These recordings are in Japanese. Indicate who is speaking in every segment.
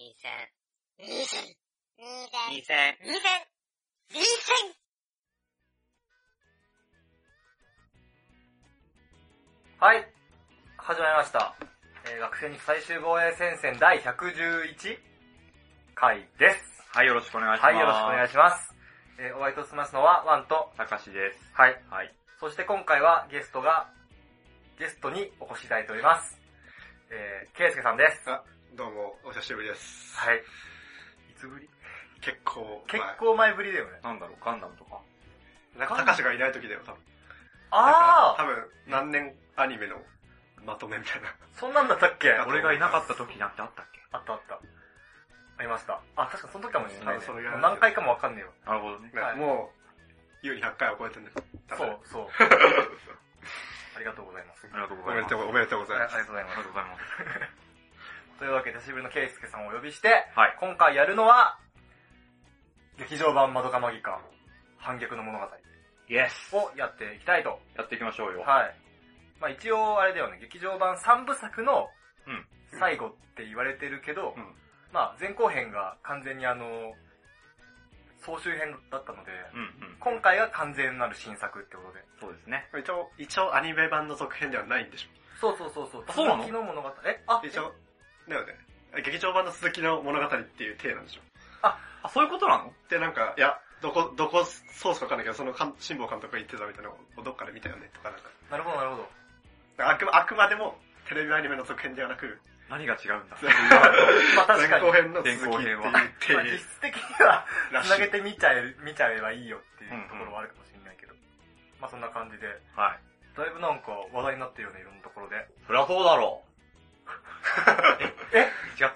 Speaker 1: はい、始まりました。学生に最終防衛戦線第111回です。
Speaker 2: はい、よろしくお願いします。
Speaker 1: はい、よろしくお願いします。お相手を務めますのはワンと
Speaker 2: たかしです。
Speaker 1: はい。はい。そして今回はゲストにお越しいただいております。ケイスケさんです。
Speaker 3: どうも、お久しぶりです。
Speaker 1: はい。いつぶり？
Speaker 3: 結構
Speaker 1: 前ぶりだよね。
Speaker 2: なんだろう、ガンダムとか。
Speaker 3: なんか、たかしがいない時だよ、多分。多分、何年アニメのまとめみたいな。
Speaker 1: そんなんだったっけ？
Speaker 2: 俺がいなかった時なんてあったっけ？
Speaker 1: あった。ありました。あ、確かその時かもしれない、ね。
Speaker 3: それが
Speaker 1: 何回かもわかんねえよ。
Speaker 2: なるほどね。
Speaker 3: はい、もう、優に100回を超えてるんです。
Speaker 1: そう。ありがとうございます。
Speaker 2: ありがとうございます。
Speaker 3: おめでとうございます。
Speaker 1: ありがとうございます。
Speaker 2: ありがとうございます。
Speaker 1: というわけで、久しぶりのケイスケさんをお呼びして、
Speaker 2: はい、
Speaker 1: 今回やるのは、劇場版まどかマギカ反逆の物語
Speaker 2: イエス
Speaker 1: をやっていきたいと。
Speaker 2: やっていきましょうよ。
Speaker 1: はい。まあ一応あれだよね、劇場版3部作の最後って言われてるけど、まあ前後編が完全に総集編だったので、今回が完全なる新作ってことで。
Speaker 2: そうですね。
Speaker 3: 一応アニメ版の続編ではないんでしょ。
Speaker 1: そう。
Speaker 2: そうなの？
Speaker 1: 続きの物語。
Speaker 3: 一応、だよね。劇場版の続きの物語っていう体なんでしょ。
Speaker 2: あ、そういうことなの？
Speaker 3: で、なんか、いや、どこソースかわかんないけど、その辛坊監督が言ってたみたいなのをどっかで見たよねとかなんか。
Speaker 1: なるほど。
Speaker 3: あくまでもテレビアニメの続編ではなく、
Speaker 2: 何が違うんだ
Speaker 1: まあ確かに。
Speaker 3: 前後編の続きっていう体。
Speaker 1: まあ実質的には、繋げて見ちゃえばいいよっていうところはあるかもしれないけど。まあそんな感じで。
Speaker 2: はい。
Speaker 1: だいぶなんか話題になってるよね、いろんなところで。
Speaker 2: そりゃそうだろう。え違った？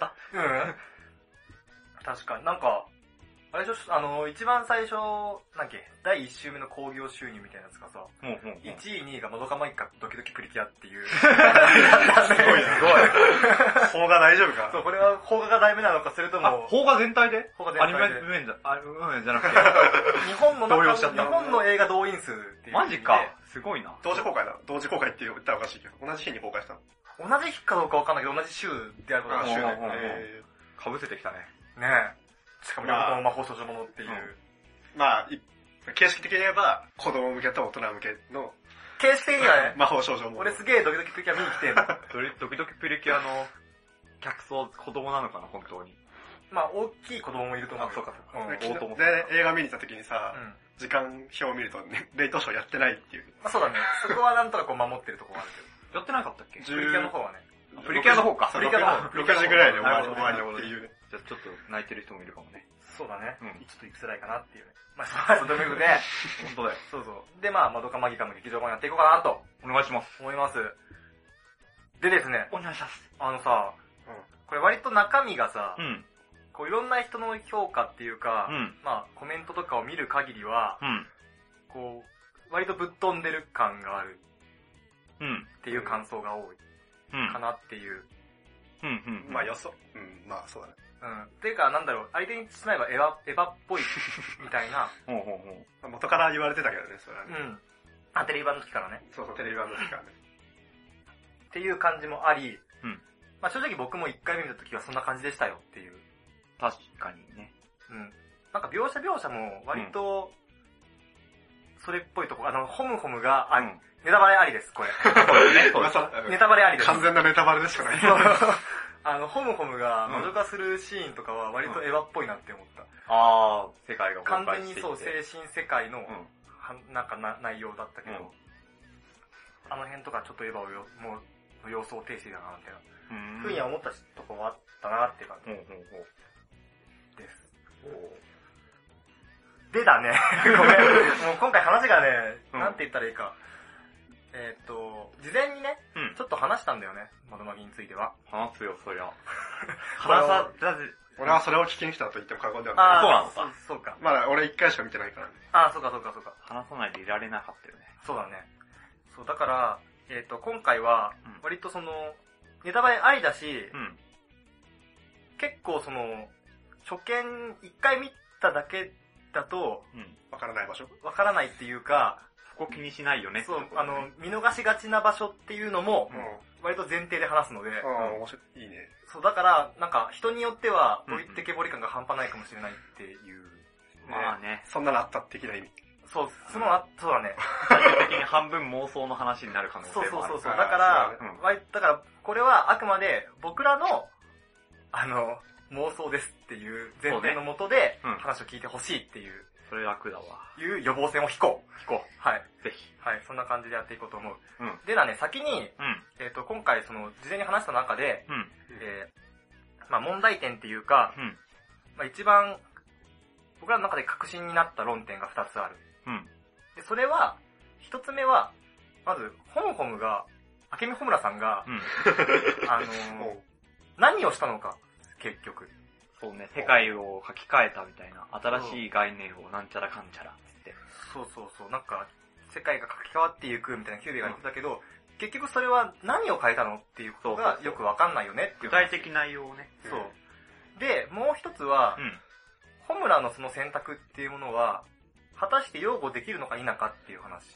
Speaker 1: 確かに。なんか、あれでしょ、一番最初、第1週目の興行収入みたいなやつがさ、1位、2位がまどかマギカドキドキプリキュアっていう。す
Speaker 3: ごい。邦画大丈夫か？
Speaker 1: そう、これは邦画がダメなのか、それとも、
Speaker 2: 邦画全体で？
Speaker 1: 邦画全体で。
Speaker 2: アニメ面じゃなくて。
Speaker 1: 日本の映画動員数っていう。
Speaker 2: マジか。すごいな。
Speaker 3: 同時公開って言ったらおかしいけど、同じ日に公開したの？
Speaker 1: 同じ日かどうかわかんないけど、同じ週であることが週
Speaker 2: ね。かぶせてきたね。
Speaker 1: ねえ。しかも両方とも魔法少女ものっていう。
Speaker 3: まあ、形式的に言えば、子供向けと大人向けの。
Speaker 1: 形式的にはね。
Speaker 3: 魔法少女もの。
Speaker 1: 俺すげえドキドキプリキュア見に来てんの。
Speaker 2: ドキドキプリキュアの客層、子供なのかな、本当に。
Speaker 1: まあ、大きい子供もいると思う。
Speaker 2: そうか。
Speaker 3: で、映画見に行った時にさ、時間表を見ると、レイトショーやってないっていう。
Speaker 1: まあそうだね。そこはなんとかこう守ってるところがあるけど。
Speaker 2: やってなかったっけ？
Speaker 1: プリキュアの方はね。
Speaker 2: プリキュアの方か。
Speaker 1: プリキュアの方。
Speaker 3: 6時ぐらいで終わりっていうね。
Speaker 2: じゃあちょっと泣いてる人もいるかもね。
Speaker 1: そうだね。ちょっと行きづらいかなっていうね。まあ、そういうことで。
Speaker 2: 本当だよ。
Speaker 1: そう。で、まあ、まどかマギカの劇場版やっていこうかなと。
Speaker 2: お願いします。
Speaker 1: 思います。でですね。
Speaker 2: お願いします。
Speaker 1: さ、これ割と中身がさ、こういろんな人の評価っていうか、まあ、コメントとかを見る限りは、こう、割とぶっ飛んでる感がある。っていう感想が多い。かなっていう。
Speaker 3: まあまあそうだね。
Speaker 1: っていうか、なんだろう、相手にしまえばエヴァっぽい、みたいな。
Speaker 3: 元から言われてたけどね、それはね。
Speaker 1: テレビ版の時からね。
Speaker 3: そう、テレビ版の時からね。
Speaker 1: っていう感じもあり、まあ正直僕も1回目見た時はそんな感じでしたよっていう。
Speaker 2: 確かにね。
Speaker 1: なんか描写も割と、それっぽいとこ、ホムホムが、ネタバレありです、これ。ネタバレありです。
Speaker 3: 完全なネタバレでしかない。
Speaker 1: ホムホムが魔女化するシーンとかは割とエヴァっぽいなって思った。
Speaker 2: 世界が崩壊していて。
Speaker 1: 完全にそう、精神世界の、なんか内容だったけど、あの辺とかちょっとエヴァをもう、様相を呈していたな、みたいな。ふうには思ったとこはあったなって感じ。です。でだね。ごめん。もう今回話がね、なんて言ったらいいか。事前にね、ちょっと話したんだよね、まどまぎについては。
Speaker 2: 話すよ、そりゃ。
Speaker 3: 俺はそれを聞きに来たと言っても過言ではない。
Speaker 2: そうなのか。
Speaker 1: そうか。
Speaker 3: まだ俺1回しか見てないからね。
Speaker 1: そうか。
Speaker 2: 話さないでいられなかったよね。
Speaker 1: そうだね。そう、だから、今回は、割とその、ネタバレありだし、結構その、初見1回見ただけだと、
Speaker 3: わからない場所？
Speaker 1: わからないっていうか、
Speaker 2: こ気にしないよね。
Speaker 1: そう、見逃しがちな場所っていうのも、割と前提で話すので。
Speaker 3: 面白い。いいね。
Speaker 1: そう、だから、なんか、人によっては、置いてけぼり感が半端ないかもしれないっていう。
Speaker 2: まあね。
Speaker 3: そんなのあった的な意味。
Speaker 1: そう、そうだね。
Speaker 2: 最終的に半分妄想の話になる可能性もある。
Speaker 1: そう。だから、これはあくまで僕らの、妄想ですっていう前提のもとで、話を聞いてほしいっていう。
Speaker 2: それ楽だわ。
Speaker 1: いう予防線を引こう。はい。
Speaker 2: ぜひ。
Speaker 1: はい、そんな感じでやっていこうと思う。でだね、先に、今回事前に話した中で、問題点っていうか、一番、僕らの中で確信になった論点が2つある。で、それは、1つ目は、まず、ホムホムが、明美穂村さんが、何をしたのか、結局。
Speaker 2: そうね、世界を書き換えたみたいな、新しい概念をなんちゃらかんちゃらって。
Speaker 1: そう、なんか、世界が書き換わっていくみたいなキュービが言ってたけど、結局それは何を変えたのっていうことがよくわかんないよねっていう。
Speaker 2: 具体的内容をね。
Speaker 1: そう。で、もう一つは、ホムラのその選択っていうものは、果たして擁護できるのか否かっていう話。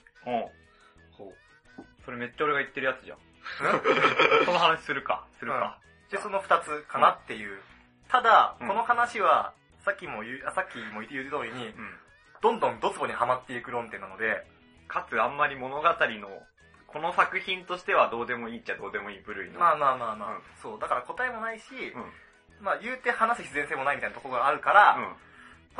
Speaker 2: それめっちゃ俺が言ってるやつじゃん。その話するか。
Speaker 1: で、その二つかなっていう。ただ、この話は、さっきも言う通りに、どんどんドツボにはまっていく論点なので、
Speaker 2: かつあんまり物語の、この作品としてはどうでもいいっちゃどうでもいい部類の。
Speaker 1: まあ、そう、だから答えもないし、言うて話す必然性もないみたいなところがあるから、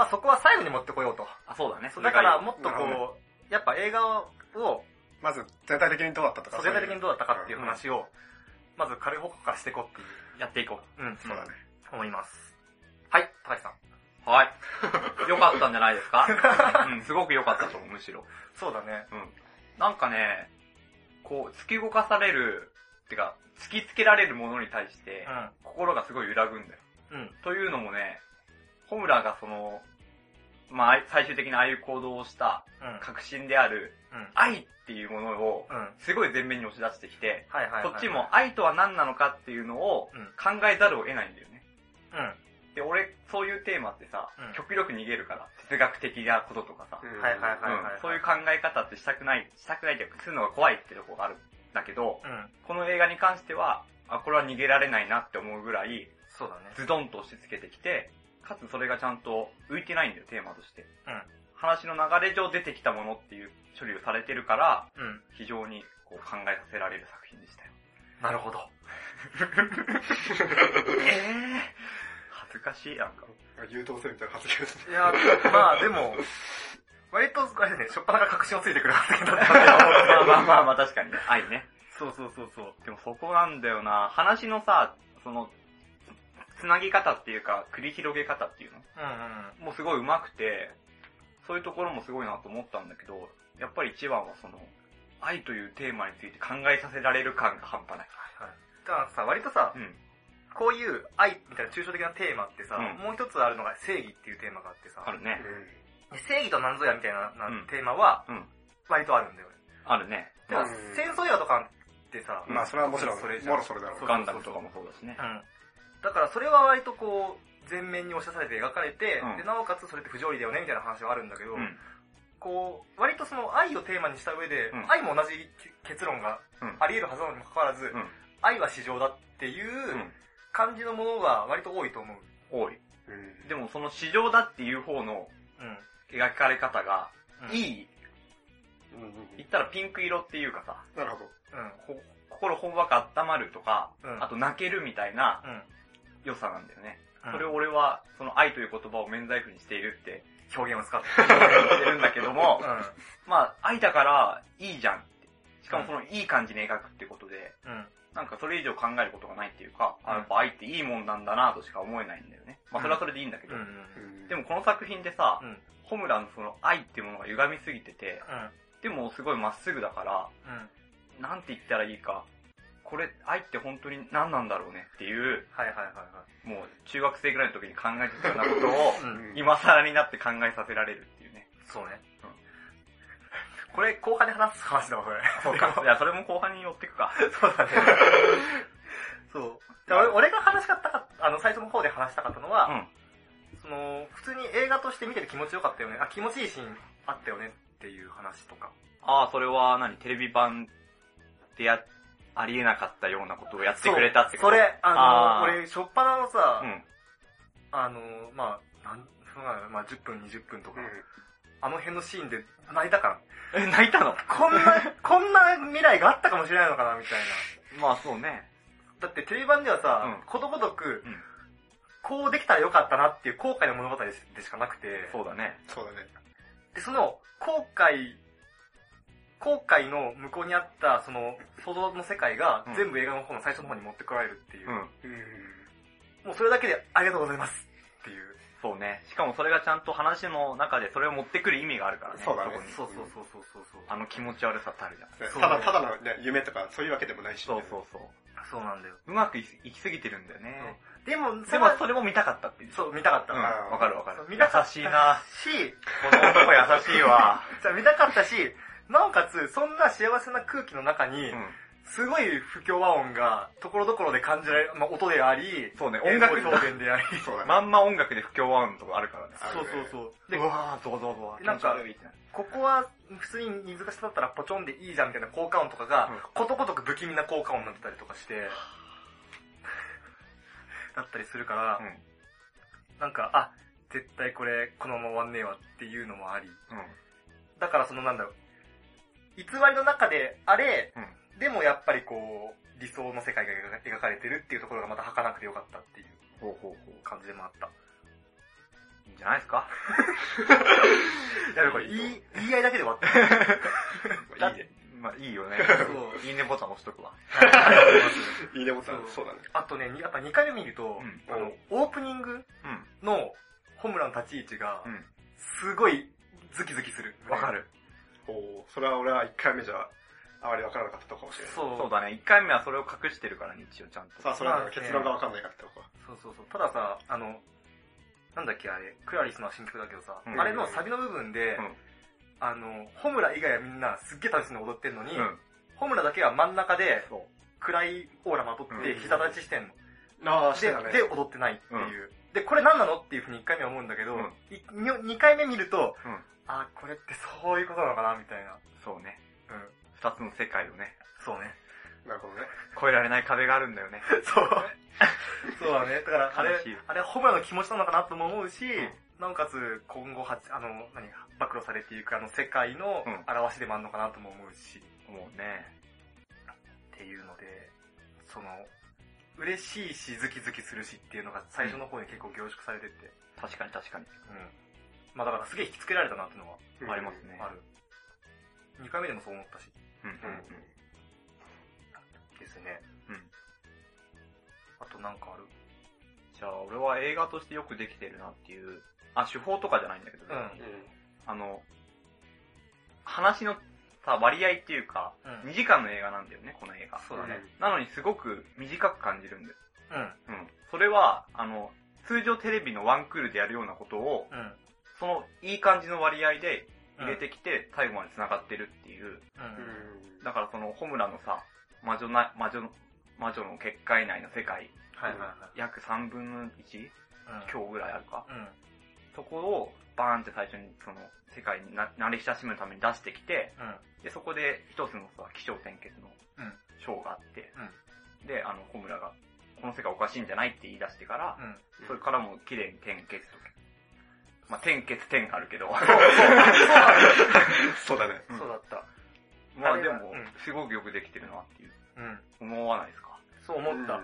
Speaker 1: そこは最後に持ってこようと。
Speaker 2: そうだね。
Speaker 1: だからもっとやっぱ映画を、
Speaker 3: まず全体的にどうだったとか。
Speaker 1: 全体的にどうだったかっていう話を、まず軽い方向からしていこうっていう。
Speaker 2: やっていこ
Speaker 1: う。そうだね。思います。はい、高橋さん。
Speaker 2: はい。良かったんじゃないですかすごく良かったと思う、むしろ。
Speaker 1: そうだね。
Speaker 2: なんかね、突き動かされる、ってか、突きつけられるものに対して、心がすごい揺らぐんだよ。というのもね、ホムラが最終的にああいう行動をした確信である、愛っていうものを、すごい前面に押し出してきて、こっちも愛とは何なのかっていうのを考えざるを得ないんだよね。で、俺、そういうテーマってさ、極力逃げるから、哲学的なこととかさ、そういう考え方ってしたくないっていうか、するのが怖いってとこがあるんだけど、この映画に関しては、これは逃げられないなって思うぐらい、
Speaker 1: そうだね。
Speaker 2: ズドンと押し付けてきて、かつそれがちゃんと浮いてないんだよ、テーマとして。話の流れ上出てきたものっていう処理をされてるから、非常に考えさせられる作品でしたよ。
Speaker 1: なるほど。
Speaker 2: 恥ずかしい、なんか。
Speaker 3: 優等生みたいな発言ですね。
Speaker 1: いや、でも、割と、あれね、しょっぱなが確信をついてくる発言だったんだ
Speaker 2: けど。まあ、確かにね。愛ね。
Speaker 1: そう。
Speaker 2: でもそこなんだよな。話のさ、つなぎ方っていうか、繰り広げ方っていうのもうすごい上手くて、そういうところもすごいなと思ったんだけど、やっぱり一番は愛というテーマについて考えさせられる感が半端ない。
Speaker 1: だからさ、割とさ、こういう愛みたいな抽象的なテーマってさ、もう一つあるのが正義っていうテーマがあってさ、
Speaker 2: あるね。
Speaker 1: 正義とは何ぞやみたいなテーマは、割とあるんだよね。
Speaker 2: あるね。
Speaker 1: でも戦争映画とかってさ、
Speaker 3: まあそれはもちろん、もろそれだろう。
Speaker 2: ガンダムとかもそうだしね。
Speaker 1: だからそれは割と前面に押し出されて描かれて、でなおかつそれって不条理だよねみたいな話はあるんだけど、割と愛をテーマにした上で、愛も同じ結論があり得るはずなのにもかかわらず、愛は至上だっていう感じのものが割と多いと思う。
Speaker 2: 多い。でもその至上だっていう方の描かれ方がいい。言ったらピンク色っていうかさ、
Speaker 3: なるほど。
Speaker 2: 心ほんわか温まるとか、あと泣けるみたいな良さなんだよね。それを俺はその愛という言葉を免罪符にしているって
Speaker 1: 表現を使って
Speaker 2: るんだけども、まあ愛だからいいじゃんって。しかもそのいい感じに描くってことで、なんかそれ以上考えることがないっていうか、やっぱ愛っていいもんなんだなとしか思えないんだよね。まあそれはそれでいいんだけど。でもこの作品でさ、ホムラのその愛っていうものが歪みすぎてて、でもすごいまっすぐだから、なんて言ったらいいか、これ愛って本当に何なんだろうねっていう、もう中学生ぐらいの時に考えてたようなことを、今更になって考えさせられるっていうね。
Speaker 1: そうね。これ後半で話す話だわ、これ。
Speaker 2: そうか。いや、それも後半に寄ってくか。
Speaker 1: そうだね。そう。俺が話したかった、最初の方で話したかったのは、普通に映画として見てて気持ちよかったよね。気持ちいいシーンあったよねっっていう話とか。
Speaker 2: それはテレビ版でありえなかったようなことをやってくれたってこと？
Speaker 1: それ、俺、しょっぱなのさ、10分、20分とか、あの辺のシーンで泣いたから。
Speaker 2: 泣いたの？
Speaker 1: こんな未来があったかもしれないのかな、みたい
Speaker 2: な。まあそうね。
Speaker 1: だってテレビ版ではさ、ことごとく、こうできたらよかったなっていう後悔の物語でしかなくて。
Speaker 2: そうだね。
Speaker 1: で、その後悔の向こうにあったその想像の世界が全部映画の方の最初の方に持ってこられるっていう。もうそれだけでありがとうございますっていう。
Speaker 2: そうね。しかもそれがちゃんと話の中でそれを持ってくる意味があるからね。
Speaker 3: そうだね。
Speaker 1: そう。
Speaker 2: 気持ち悪さってあるじゃん。
Speaker 3: ただの、ね、夢とかそういうわけでもないし、
Speaker 2: そう。
Speaker 1: そうなんだよ。
Speaker 2: うまくいきすぎてるんだよね。
Speaker 1: でも
Speaker 2: それも見たかったっていう。
Speaker 1: そう、見たかった。
Speaker 2: わかる。
Speaker 1: 見たかったし、
Speaker 2: 優しいなこの男優しいわ。
Speaker 1: じゃあ見たかったし、なおかつ、そんな幸せな空気の中に、すごい不協和音が、ところどころで感じられる、音であり、
Speaker 2: そうね、音楽
Speaker 1: 表現であり、
Speaker 2: まんま音楽で不協和音とかあるからね。
Speaker 1: そう。
Speaker 2: で、うわー、ゾワゾワ。
Speaker 1: なんか、ここは普通に水が下だったらポチョンでいいじゃんみたいな効果音とかが、ことごとく不気味な効果音になってたりとかして、だったりするから、なんか、絶対これ、このまま終わんねえわっていうのもあり、だから偽りの中であれ、でもやっぱり理想の世界が描かれてるっていうところがまた儚くてよかったっていう感じでもあった。
Speaker 2: いいんじゃないですか？
Speaker 1: やべ、これ言い合いだけで終わった。
Speaker 2: いいね。まあいいよね。いいねボタン押しとくわ。
Speaker 3: いいねボタン、そうだね。
Speaker 1: あとね、やっぱ2回目見ると、オープニングのホムラの立ち位置が、すごいズキズキする。
Speaker 2: わかる。
Speaker 3: それは俺は1回目じゃ、あまりわからなかったとかもしれない。
Speaker 2: そうだね。1回目はそれを隠してるからね、一応ちゃんと。
Speaker 3: さあ、それは結論がわかんないかってとか。
Speaker 1: そう。たださ、なんだっけあれ、クラリスの新曲だけどさ、あれのサビの部分で、ホムラ以外はみんなすっげえ楽しそうに踊ってんのに、ホムラだけは真ん中で、暗いオーラまとって膝立ちしてんの。で、踊ってないっていう。で、これ何なのっていうふうに1回目は思うんだけど、2回目見ると、これってそういうことなのかなみたいな。
Speaker 2: そうね。二つの世界をね。
Speaker 1: そうね。
Speaker 3: なるほどね。
Speaker 2: 越えられない壁があるんだよね。
Speaker 1: そうだね。だから、あれホムラの気持ちなのかなとも思うし、なおかつ今後暴露されていく世界の表しでもあるのかなとも思うし。
Speaker 2: もうね。
Speaker 1: っていうので、嬉しいしズキズキするしっていうのが最初の方に結構凝縮されてて。
Speaker 2: 確かに。
Speaker 1: まあだからすげえ引きつけられたなっていうのは
Speaker 2: ありますね。
Speaker 1: ある。2回目でもそう思ったし。ですね。あとなんかある？
Speaker 2: じゃあ俺は映画としてよくできてるなっていう、手法とかじゃないんだけどね。話のさ、割合っていうか、2時間の映画なんだよね、この映画。
Speaker 1: そうだね。
Speaker 2: なのにすごく短く感じるんだよ。それは、通常テレビのワンクールでやるようなことを、そのいい感じの割合で入れてきて、最後まで繋がってるっていう。だからその、ホムラのさ、魔女の結界内の世界、約3分の1、今日ぐらいあるか。そこをバーンって最初にその世界に慣れ親しむために出してきて、でそこで一つのさ、起承転結のショーがあって、で、ホムラが、この世界おかしいんじゃないって言い出してから、それからも綺麗に転結と。まあ、転結点があるけど。
Speaker 3: そうだね。
Speaker 1: そうだった。
Speaker 2: まあでも、すごくよくできてるなっていう。思わないですか？
Speaker 1: そう思った。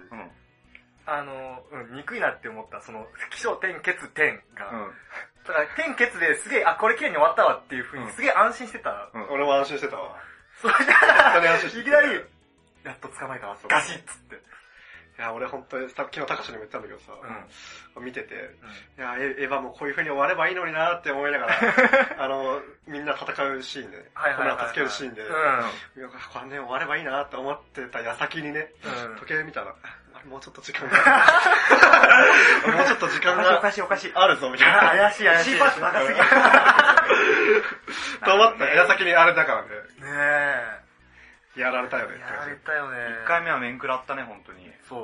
Speaker 1: 憎いなって思った。その、起承転結点が。だから、転結ですげえ、これ綺麗に終わったわっていう風にすげえ安心してた。
Speaker 3: 俺も安心してたわ。
Speaker 1: それで、いきなり、やっと捕まえたわ。ガシッつって。
Speaker 3: いや、俺本当に、昨日高橋にも言ったんだけどさ、見てて、いや、エヴァもこういう風に終わればいいのになって思いながら、みんな戦うシーンで、こんな助けるシーンで、これね、終わればいいなって思ってた矢先にね、時計見たら、もうちょっと時間が、もうちょっと時間が、
Speaker 1: おかしい
Speaker 3: あるぞ、みたいな。
Speaker 1: 怪しい。
Speaker 3: シーパス長すぎる。と思った矢先にあれだからね。
Speaker 1: ねえ。
Speaker 3: やられたよね。
Speaker 1: やられたよね。
Speaker 2: 1回目は面食らったね、本当に。
Speaker 1: そう。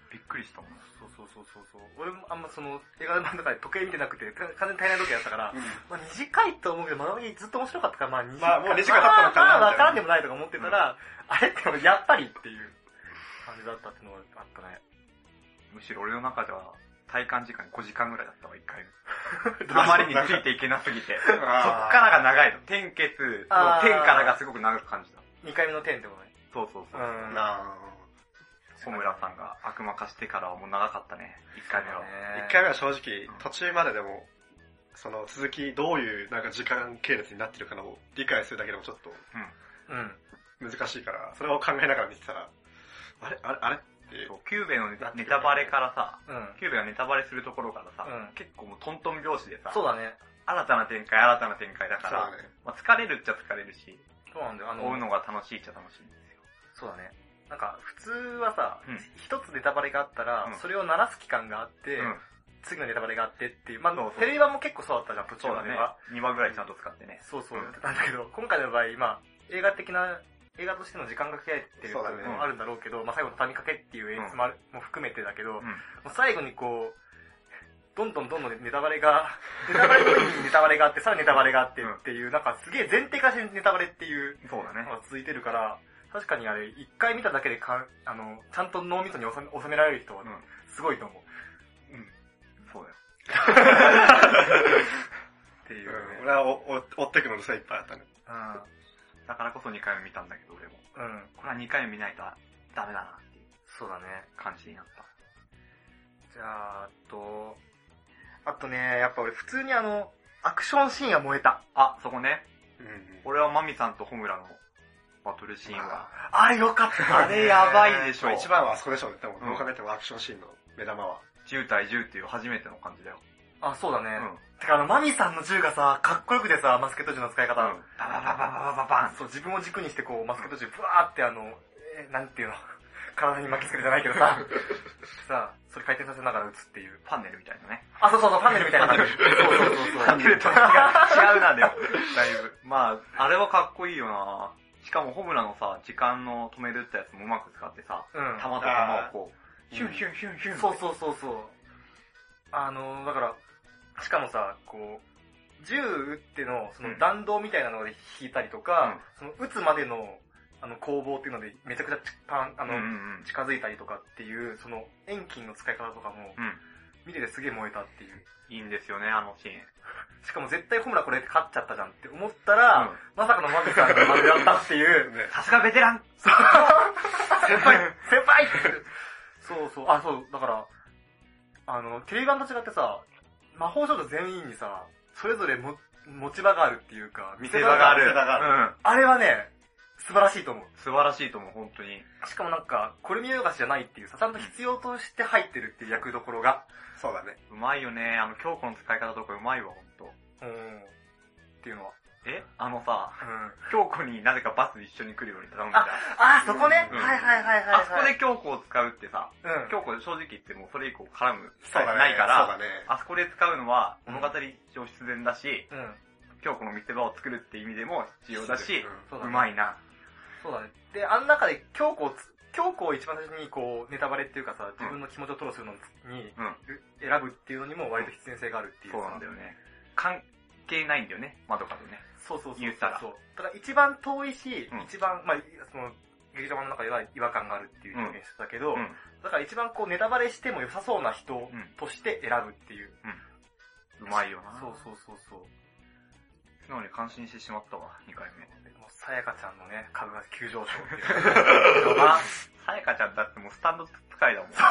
Speaker 2: びっくりしたもん。
Speaker 1: そう。俺もあんまその、映画の中で時計見てなくて、完全に体内時計だったから、まあ短いと思うけど、まだずっと面白かったから、まあ2時間。
Speaker 3: まあもう2時間経ったのかな。
Speaker 1: まあわからんでもないとか思ってたら、あれってやっぱりっていう感じだったっていうのがあったね。
Speaker 2: むしろ俺の中では、体感時間5時間ぐらいだったわ、1回目。あまりについていけなすぎて。そっからが長いの。天結の天からがすごく長く感じた。
Speaker 1: 2回目の天ってことね。
Speaker 2: そう。小村さんが悪魔化してからはもう長かったね、1回目は。
Speaker 3: 1回目は正直、途中まででも、その続き、どういうなんか時間系列になってるかを理解するだけでもちょっと、難しいから、それを考えながら見てたら、あれっていう。
Speaker 2: キューベのネタバレからさ、キューベがネタバレするところからさ、結構もうトントン拍子でさ、
Speaker 1: そうだね。
Speaker 2: 新たな展開だから、まあ、疲れるっちゃ疲れるし、
Speaker 1: そうなんだよ。
Speaker 2: 追うのが楽しいっちゃ楽しいんですよ。
Speaker 1: そうだね。なんか、普通はさ、一つネタバレがあったら、それを鳴らす期間があって、次のネタバレがあってっていう、まあ、テレビ版も結構そうだったじゃん、途中までは。
Speaker 2: 2話ぐらいちゃんと使ってね。
Speaker 1: そう、なんだけど、今回の場合、まあ、映画としての時間がかけられてるっていうのもあるんだろうけど、まあ最後の畳みかけっていう演出も含めてだけど、もう最後にこう、どんどんネタバレの上にネタバレがあって、さらにネタバレがあってっていう、なんかすげえ前提化してネタバレっていうのが続いてるから、確かにあれ、一回見ただけでちゃんと脳みそに収められる人は、すごいと思う。
Speaker 2: そうだよ。っていうね。
Speaker 3: 俺は追ってくのすごいいっぱいあったね。
Speaker 2: だからこそ2回目見たんだけど、俺も。これは2回目見ないとダメだなっていう。
Speaker 1: そうだね。
Speaker 2: 感じになった。
Speaker 1: じゃあ、あとね、やっぱ俺普通にアクションシーンが燃えた。
Speaker 2: あ、そこね。俺はマミさんとホムラのバトルシーンが。
Speaker 1: あれよかった。
Speaker 2: あれやばいでしょ。
Speaker 3: 一番はあそこでしょうね。でも、どう考えてもアクションシーンの目玉は。
Speaker 2: 10対10っていう初めての感じだよ。
Speaker 1: あ、そうだね。てかマミさんの銃がさ、かっこよくてさ、マスケット銃の使い方。バババン。そう、自分を軸にしてこう、マスケット銃ブワーってなんていうの、体に巻きつけるじゃないけどさ、それ回転させながら撃つっていう。
Speaker 2: パネルみたいなね。
Speaker 1: あ、そう、パネルみたいな感じ。そう。
Speaker 2: パネルと違うな、でも。だいぶ。まあ、あれはかっこいいよな。しかもホムラのさ、時間の止めるってやつもうまく使ってさ、弾とかもこう、ヒュンヒュンヒュンヒュン。
Speaker 1: そう。だから、しかもさ、こう、銃撃っての、その弾道みたいなので引いたりとか、その撃つまでの、攻防っていうのでめちゃくちゃ近づいたりとかっていう、その遠近の使い方とかも、見ててすげえ燃えたっていう。
Speaker 2: いいんですよね、あのシーン。
Speaker 1: しかも絶対ホムラこれで勝っちゃったじゃんって思ったら、まさかのマミさんがまでやったっていう。
Speaker 2: さすがベテラン
Speaker 1: 先輩そう、だから、テレビ版と違ってさ、魔法少女全員にさ、それぞれ持ち場があるっていうか、
Speaker 2: 見せ場がある。
Speaker 1: あれはね、素晴らしいと思う。
Speaker 2: 素晴らしいと思う、本当に。
Speaker 1: しかもなんか、これ見よがしじゃないっていうさ、ちゃんと必要として入ってるっていう役どころが。
Speaker 3: そうだね。
Speaker 2: うまいよね。京子の使い方とかうまいわ、ほんと。
Speaker 1: っていうのは。
Speaker 2: 京子になぜかバス一緒に来るように頼んでた。
Speaker 1: そこね。はい。
Speaker 2: あそこで京子を使うってさ、京子正直言ってもそれ以降絡む機会がないから、あそこで使うのは物語上必然だし、京子の見せ場を作るって意味でも必要だし、うまいな。
Speaker 1: そうだね。で、あの中で京子を一番最初にこう、ネタバレっていうかさ、自分の気持ちを吐露するのに、選ぶっていうのにも割と必然性があるっていう。
Speaker 2: そうなんだよね。関係ないんだよね、窓かとね。
Speaker 1: そう。
Speaker 2: 言ったら。
Speaker 1: ただ一番遠いし、一番、まあ、その、劇場版の中では違和感があるっていう表現してたけど、だから一番こう、ネタバレしても良さそうな人として選ぶっていう。
Speaker 2: うまいよな。
Speaker 1: そう。
Speaker 2: 素直に感心してしまったわ、2回目。
Speaker 1: さやかちゃんのね、株が急上昇っていう。
Speaker 2: さやかちゃんだってもうスタンド使いだもん。
Speaker 1: そう。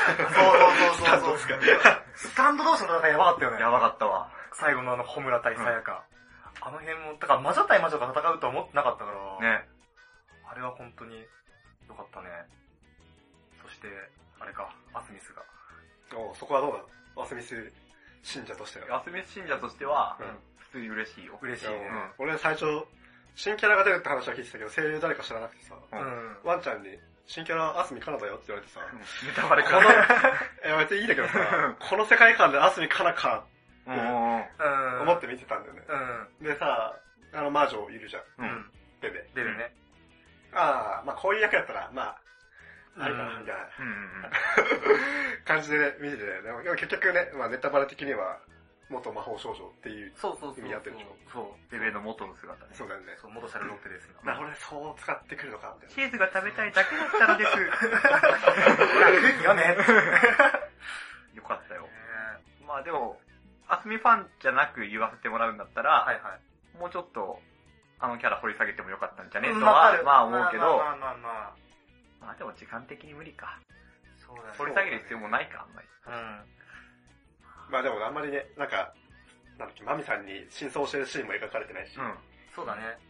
Speaker 1: スタンド同士の戦いやばかったよね。
Speaker 2: やばかったわ。
Speaker 1: 最後のホムラ対さやか。あの辺も、だから魔女対魔女が戦うとは思ってなかったから。
Speaker 2: ね。
Speaker 1: あれは本当に良かったね。そして、あれか、アスミスが。
Speaker 3: そこはどうだ？アスミス信者としては。
Speaker 2: アスミス信者としては、普通に嬉しいよ。
Speaker 1: 嬉しいね。
Speaker 3: 俺最初、新キャラが出るって話は聞いてたけど、声優誰か知らなくてさ、ワンちゃんに、新キャラアスミカナだよって言われてさ、
Speaker 2: ネタバレかな。
Speaker 3: 別にいいんだけどさ、この世界観でアスミカナかって思って見てたんだよね。でさ、魔女いるじゃん。ベベ。
Speaker 1: 出るね。
Speaker 3: まあこういう役やったら、まあ、 ありかなみたいな感じでね、見ててね。でも結局ね、まあネタバレ的には、元魔法少女っていう意味やってるでしょ。
Speaker 2: そう。ベベの元の姿ね。
Speaker 3: そうだよね。
Speaker 1: そう、元シャルロッテですよ。
Speaker 3: なるほどね、そう使ってくるのか、みたいな。
Speaker 2: チーズが食べたいだけだったのです。
Speaker 1: 楽よね。
Speaker 2: よかったよ。まあでも、アスミファンじゃなく言わせてもらうんだったら、もうちょっと、あのキャラ掘り下げてもよかったんじゃねとは、まあ思うけど、まあでも時間的に無理か。そうだね。掘り下げる必要もないか、あんまり。
Speaker 3: まあでもあんまりね、なんだっけ、マミさんに真相を教えるシーンも描かれてないし。
Speaker 1: そうだね。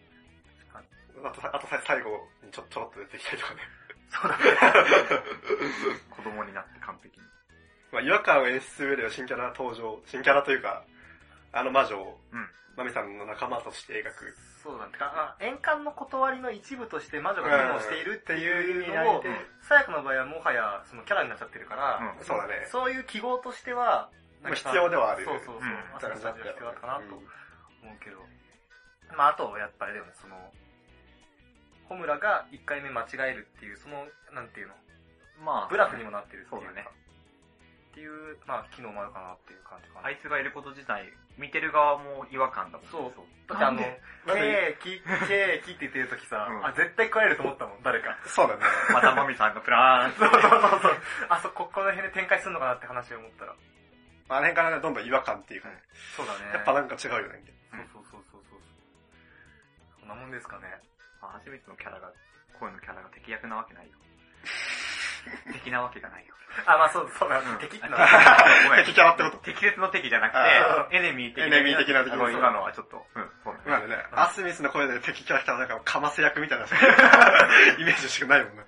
Speaker 3: あと最後にちょろっと出てきたりとかね。
Speaker 1: そうだね。
Speaker 2: 子供になって完璧に。
Speaker 3: まあ違和感を演出する上では新キャラ登場、新キャラというか、あの魔女を、マミさんの仲間として描く。
Speaker 1: そうなんだ。円環の断りの一部として魔女が機能しているっていうのを、サヤカの場合はもはやそのキャラになっちゃってるから、
Speaker 3: そうだね。
Speaker 1: そういう記号としては、
Speaker 3: 必要ではある。
Speaker 1: そう。アサミさん必要だったかなと思うけど。まああと、やっぱりでもその、ホムラが1回目間違えるっていう、その、なんていうの、まあ、ブラフにもなってるっていうか、っていう、まあ、機能もあるかなっていう感じかな。
Speaker 2: あいつがいること自体、見てる側も違和感だもん。
Speaker 1: そう。だってケーキって言ってるときさ、絶対食われると思ったもん、誰か。
Speaker 3: そうだね。
Speaker 2: またマミさんがプラーン。
Speaker 1: そう。この辺で展開するのかなって話を思ったら。
Speaker 3: あの辺からね、どんどん違和感っていうかね。
Speaker 1: そうだね。
Speaker 3: やっぱなんか違うよね、みたいな。
Speaker 1: そう。そんなもんですかね。
Speaker 2: 初めてのキャラが、声のキャラが敵役なわけないよ。敵なわけがないよ。
Speaker 1: まあそうだ、敵ってのは。
Speaker 3: 敵キャラってこと？
Speaker 2: 適切の敵じゃなくて、エネミー的
Speaker 3: な
Speaker 2: 敵。そうなのはちょっと、
Speaker 3: そうだね。アスミスの声で敵キャラ来たらなんかかます役みたいなイメージしかないもんね。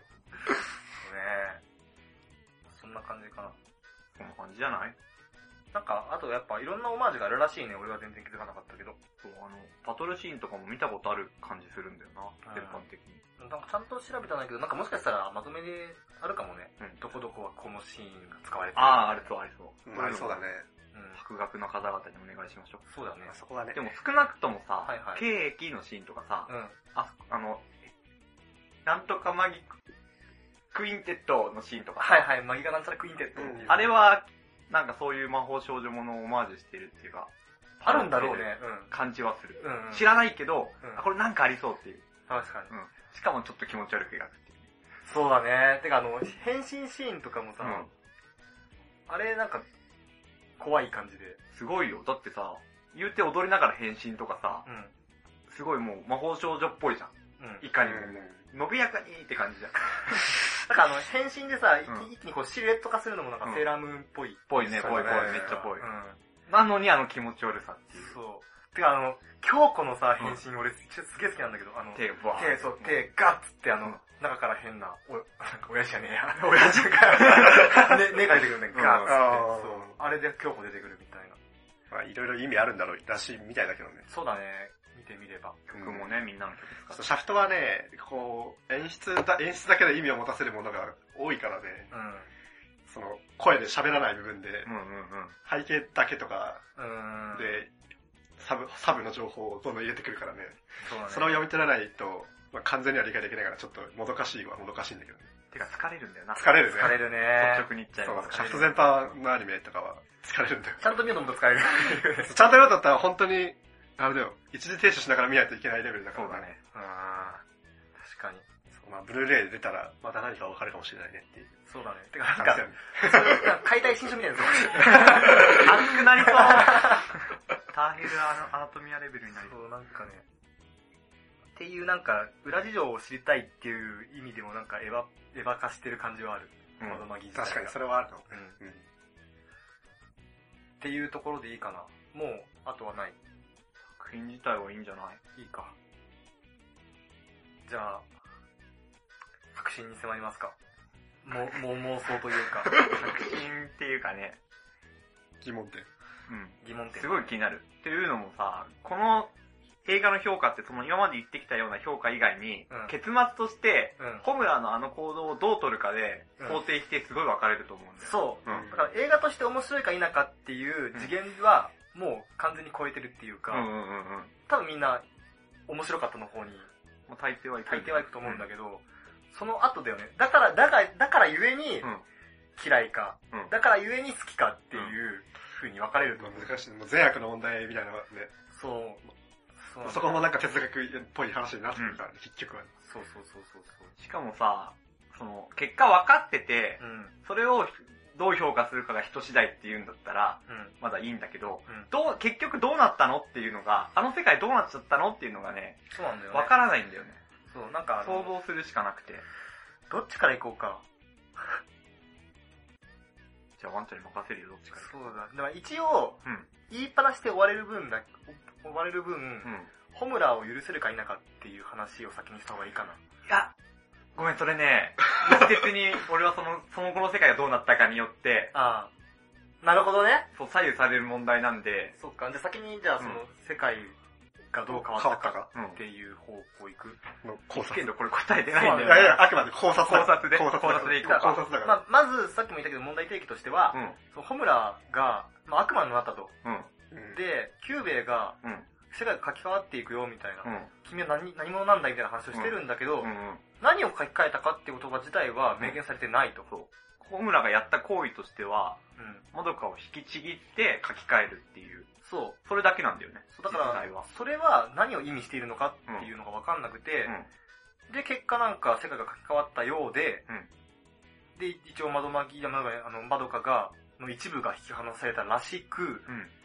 Speaker 1: そんな感じかな。
Speaker 2: そんな感じじゃない？
Speaker 1: なんか、あとやっぱいろんなオマージュがあるらしいね。俺は全然気づかなかったけど。
Speaker 2: そう、バトルシーンとかも見たことある感じするんだよな、全般的に。
Speaker 1: なんかちゃんと調べたんだけど、なんかもしかしたらまとめであるかもね。どこどこはこのシーンが使われてる。
Speaker 2: ありそう。
Speaker 3: ありそうだね。
Speaker 2: 博学の方々にお願いしましょう。
Speaker 1: そうだね。
Speaker 3: そこはね。
Speaker 2: でも少なくともさ、ケーキのシーンとかさ、なんとかマギクインテッドのシーンとか。
Speaker 1: マギカなんちゃらクインテッド。
Speaker 2: あれは、なんかそういう魔法少女ものをオマージュしてるっていうか、
Speaker 1: あるんだろうね。
Speaker 2: 感じはする。知らないけど、これなんかありそうっていう。
Speaker 1: 確かに。
Speaker 2: しかもちょっと気持ち悪く描くっていう。
Speaker 1: そうだね。てか変身シーンとかもさ、あれなんか、怖い感じで。
Speaker 2: すごいよ。だってさ、言うて踊りながら変身とかさ、すごいもう魔法少女っぽいじゃん。いかにも。伸びやかにって感じじゃん。
Speaker 1: なんか変身でさ、一気にこうシルエット化するのもなんかセーラームーンっぽい。
Speaker 2: ぽいね、ぽい、めっちゃぽい。なのに気持ち悪さっていう。
Speaker 1: そう。てか京子のさ、変身俺すげえ好きなんだけど、手ガッつって中から変な、親父じゃねえや。親父が、根が出てくるんだけど、ガッつって。そう。あれで京子出てくるみたいな。
Speaker 3: まあいろいろ意味あるんだろうらしいみたいだけどね。
Speaker 1: そうだね。見てみれば。
Speaker 2: 曲もね、みんなの曲使って。
Speaker 3: シャフトはね、こう、演出だけで意味を持たせるものが多いからね。その、声で喋らない部分で、背景だけとかで、サブの情報をどんどん入れてくるからね。それを読み取らないと、完全には理解できないから、ちょっともどかしいんだけどね。
Speaker 2: てか疲れるんだよな。
Speaker 3: 疲れるね。
Speaker 1: 疲れるね。
Speaker 2: 率直に言っちゃう。
Speaker 3: そう、シャフト全般のアニメとかは疲れるんだよ。
Speaker 1: ちゃんと見ようと思うと疲れる。
Speaker 3: ちゃんと見ようと思ったら本当に、あれだよ、一時停止しながら見ないといけないレベルだから。
Speaker 2: そうだね。
Speaker 1: 確かに。
Speaker 3: ブルーレイで出たら、また何か分かるかもしれないねっていう。
Speaker 1: そうだね。てか、なんか、解体新書みたいなやつ。
Speaker 2: 熱くなりそう。ターヘルアナトミアレベルになりそう。
Speaker 1: なんかね。っていうなんか、裏事情を知りたいっていう意味でもなんかエヴァ化してる感じはある。
Speaker 3: 確かにそれはあるの。
Speaker 1: っていうところでいいかな。もう、あとはない。
Speaker 2: 作品自体はいいんじゃない？
Speaker 1: いいか。じゃあ、確信に迫りますか。妄想というか。
Speaker 2: 確信っていうかね。
Speaker 3: 疑問点。
Speaker 2: 疑問点。すごい気になる。っていうのもさ、この映画の評価ってその今まで言ってきたような評価以外に、結末として、ホムラの行動をどう取るかで、肯定してすごい分かれると思うんだよ。
Speaker 1: そう。だから映画として面白いか否かっていう次元は、もう完全に超えてるっていうか、多分みんな面白かったの方に、
Speaker 2: 大抵はい
Speaker 1: くと思うんだけど、 その後だよね。だからゆえに、嫌いか、だからゆえに好きかっていう風に分かれると思う。
Speaker 3: 難しい。もう善悪の問題みたいなね。
Speaker 1: そう。
Speaker 3: そこもなんか哲学っぽい話になってるから、結局は。
Speaker 1: そう。
Speaker 2: しかもさ、結果分かってて、それをどう評価するかが人次第っていうんだったら、まだいいんだけど、結局どうなったのっていうのが、あの世界どうなっちゃったのっていうのがね、
Speaker 1: そうなんだよね。
Speaker 2: 分からないんだよね。
Speaker 1: そう、なんか
Speaker 2: 想像するしかなくて。
Speaker 1: どっちから行こうか。
Speaker 2: じゃあワンちゃんに任せるよ、どっちから。
Speaker 1: そうだ。だから一応、言いっぱなして終われる分、ホムラを許せるか否かっていう話を先にした方がいいかな。
Speaker 2: いや、ごめん、それね、一説に、俺はその後の世界がどうなったかによって、
Speaker 1: なるほどね。
Speaker 2: そう、左右される問題なんで。
Speaker 1: そっか、じゃあ先に、じゃあその世界がどう変わったかっていう方向行く。
Speaker 2: 考察。けどこれ答えてないんだよ。
Speaker 3: いや、あくまで考察
Speaker 2: でいこう。
Speaker 3: 考察だから。
Speaker 1: まず、さっきも言ったけど問題提起としては、ホムラが、悪魔になったと。で、キューベイが、世界が書き換わっていくよ、みたいな。君は何者なんだみたいな話をしてるんだけど、何を書き換えたかっていう言葉自体は明言されてないと。
Speaker 2: ホムラがやった行為としては、マドカを引きちぎって書き換えるっていう。
Speaker 1: そう。
Speaker 2: それだけなんだよね。
Speaker 1: だから、それは何を意味しているのかっていうのが分かんなくて、で、結果なんか世界が書き換わったようで、で、一応マドカの一部が引き離されたらしく、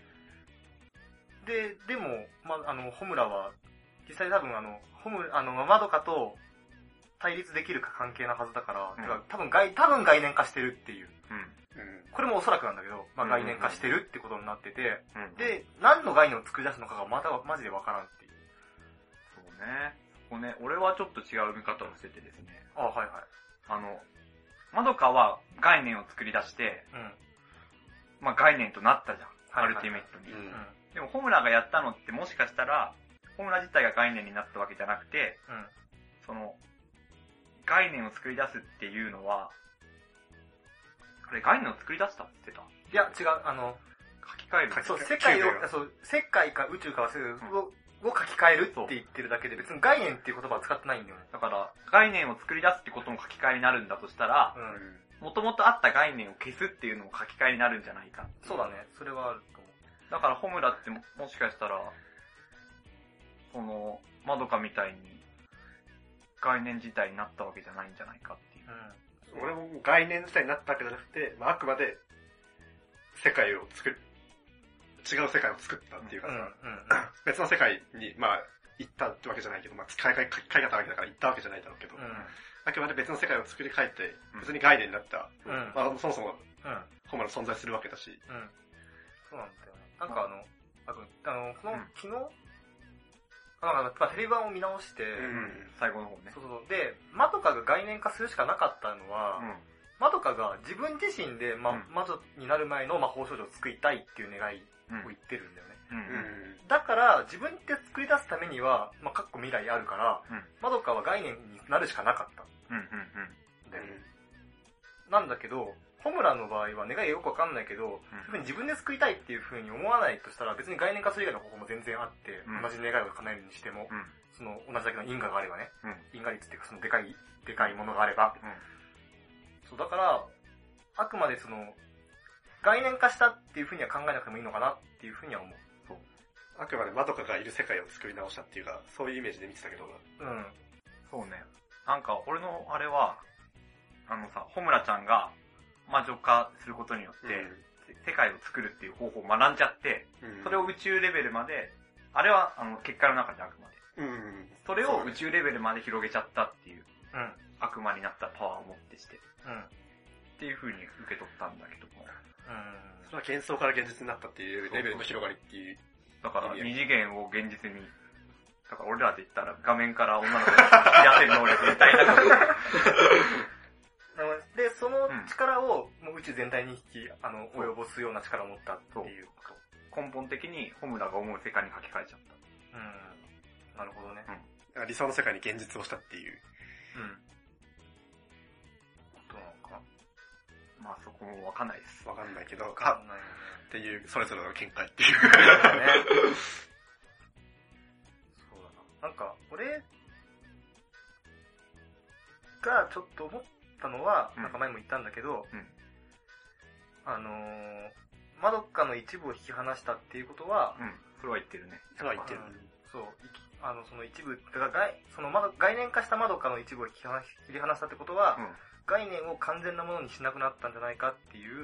Speaker 1: でも、ホムラは、実際多分マドカと対立できる関係なはずだから、多分概念化してるっていう。これもおそらくなんだけど、概念化してるってことになってて、で、何の概念を作り出すのかがマジでわからんっていう。
Speaker 2: そうね。ここね、俺はちょっと違う見方をしててですね。
Speaker 1: はいはい。
Speaker 2: マドカは概念を作り出して、概念となったじゃん。アルティメットに。でもホムラがやったのってもしかしたら、ホムラ自体が概念になったわけじゃなくて、概念を作り出すっていうのは、あれ概念を作り出したって言ってた？
Speaker 1: いや、違う、
Speaker 2: 書き換える。
Speaker 1: そう、世界か宇宙かを書き換えるって言ってるだけで、別に概念っていう言葉は使ってないんだよね。
Speaker 2: だから、概念を作り出すってことも書き換えになるんだとしたら、もともとあった概念を消すっていうのも書き換えになるんじゃないか。
Speaker 1: そうだね、それはあると思う。
Speaker 2: だからホムラってもしかしたら、マドカみたいに概念自体になったわけじゃないんじゃないかっていう。
Speaker 3: 俺も概念自体になったわけじゃなくて、あくまで世界を違う世界を作ったっていうかさ、別の世界に、行ったってわけじゃないけど、書き換えたわけだから行ったわけじゃないだろうけど、あくまで別の世界を作り変えて、別に概念になった、そもそも、ホムラ存在するわけだし。
Speaker 1: そうなんだよね。なんか昨日テレビ版を見直して、
Speaker 2: 最後の方ね。
Speaker 1: そう。で、マドカが概念化するしかなかったのは、マドカが自分自身で、魔女になる前の魔法少女を作りたいっていう願いを言ってるんだよね。だから、自分で作り出すためには、未来あるから、マドカは概念になるしかなかった。なんだけど、ホムラの場合は願いがよくわかんないけど、自分で作りたいっていう風に思わないとしたら別に概念化する以外の方法も全然あって、同じ願いを叶えるにしても、同じだけの因果があればね、因果率っていうかでかいものがあれば、そうだから、あくまで概念化したっていう風には考えなくてもいいのかなっていう風には思う。そう。
Speaker 3: あくまでマドカがいる世界を作り直したっていうか、そういうイメージで見てたけど
Speaker 2: な。そうね。なんか俺のあれは、ホムラちゃんが、魔女化することによって、世界を作るっていう方法を学んじゃって、それを宇宙レベルまで、あれは結果の中であくまで、それを宇宙レベルまで広げちゃったっていう、悪魔になったパワーをもってして、っていう風に受け取ったんだけども、
Speaker 3: それは幻想から現実になったっていうレベルの広がりっていう。
Speaker 2: だから二次元を現実に、だから俺らで言ったら画面から女の子を引き出せる能力みたいなこと
Speaker 1: で、その力をもう宇宙全体に及ぼすような力を持ったっていうこと。
Speaker 2: 根本的にホムラが思う世界に書き換えちゃった。
Speaker 1: なるほどね。
Speaker 3: 理想の世界に現実をしたっていう。
Speaker 1: ことなのか。
Speaker 2: そこもわかんないです。
Speaker 3: わかんないけど、
Speaker 1: わかんないよね。
Speaker 3: っていう、それぞれの見解っていう。
Speaker 1: そうだな。なんか、俺、 がちょっと思ったのは、なんか前も言ったんだけど、まどかの一部を引き離したっていうことは、
Speaker 2: それは言ってるね。
Speaker 3: それは言ってる。
Speaker 1: そう、その一部、だからその概念化したまどかの一部を切り離したってことは、概念を完全なものにしなくなったんじゃないかっていう。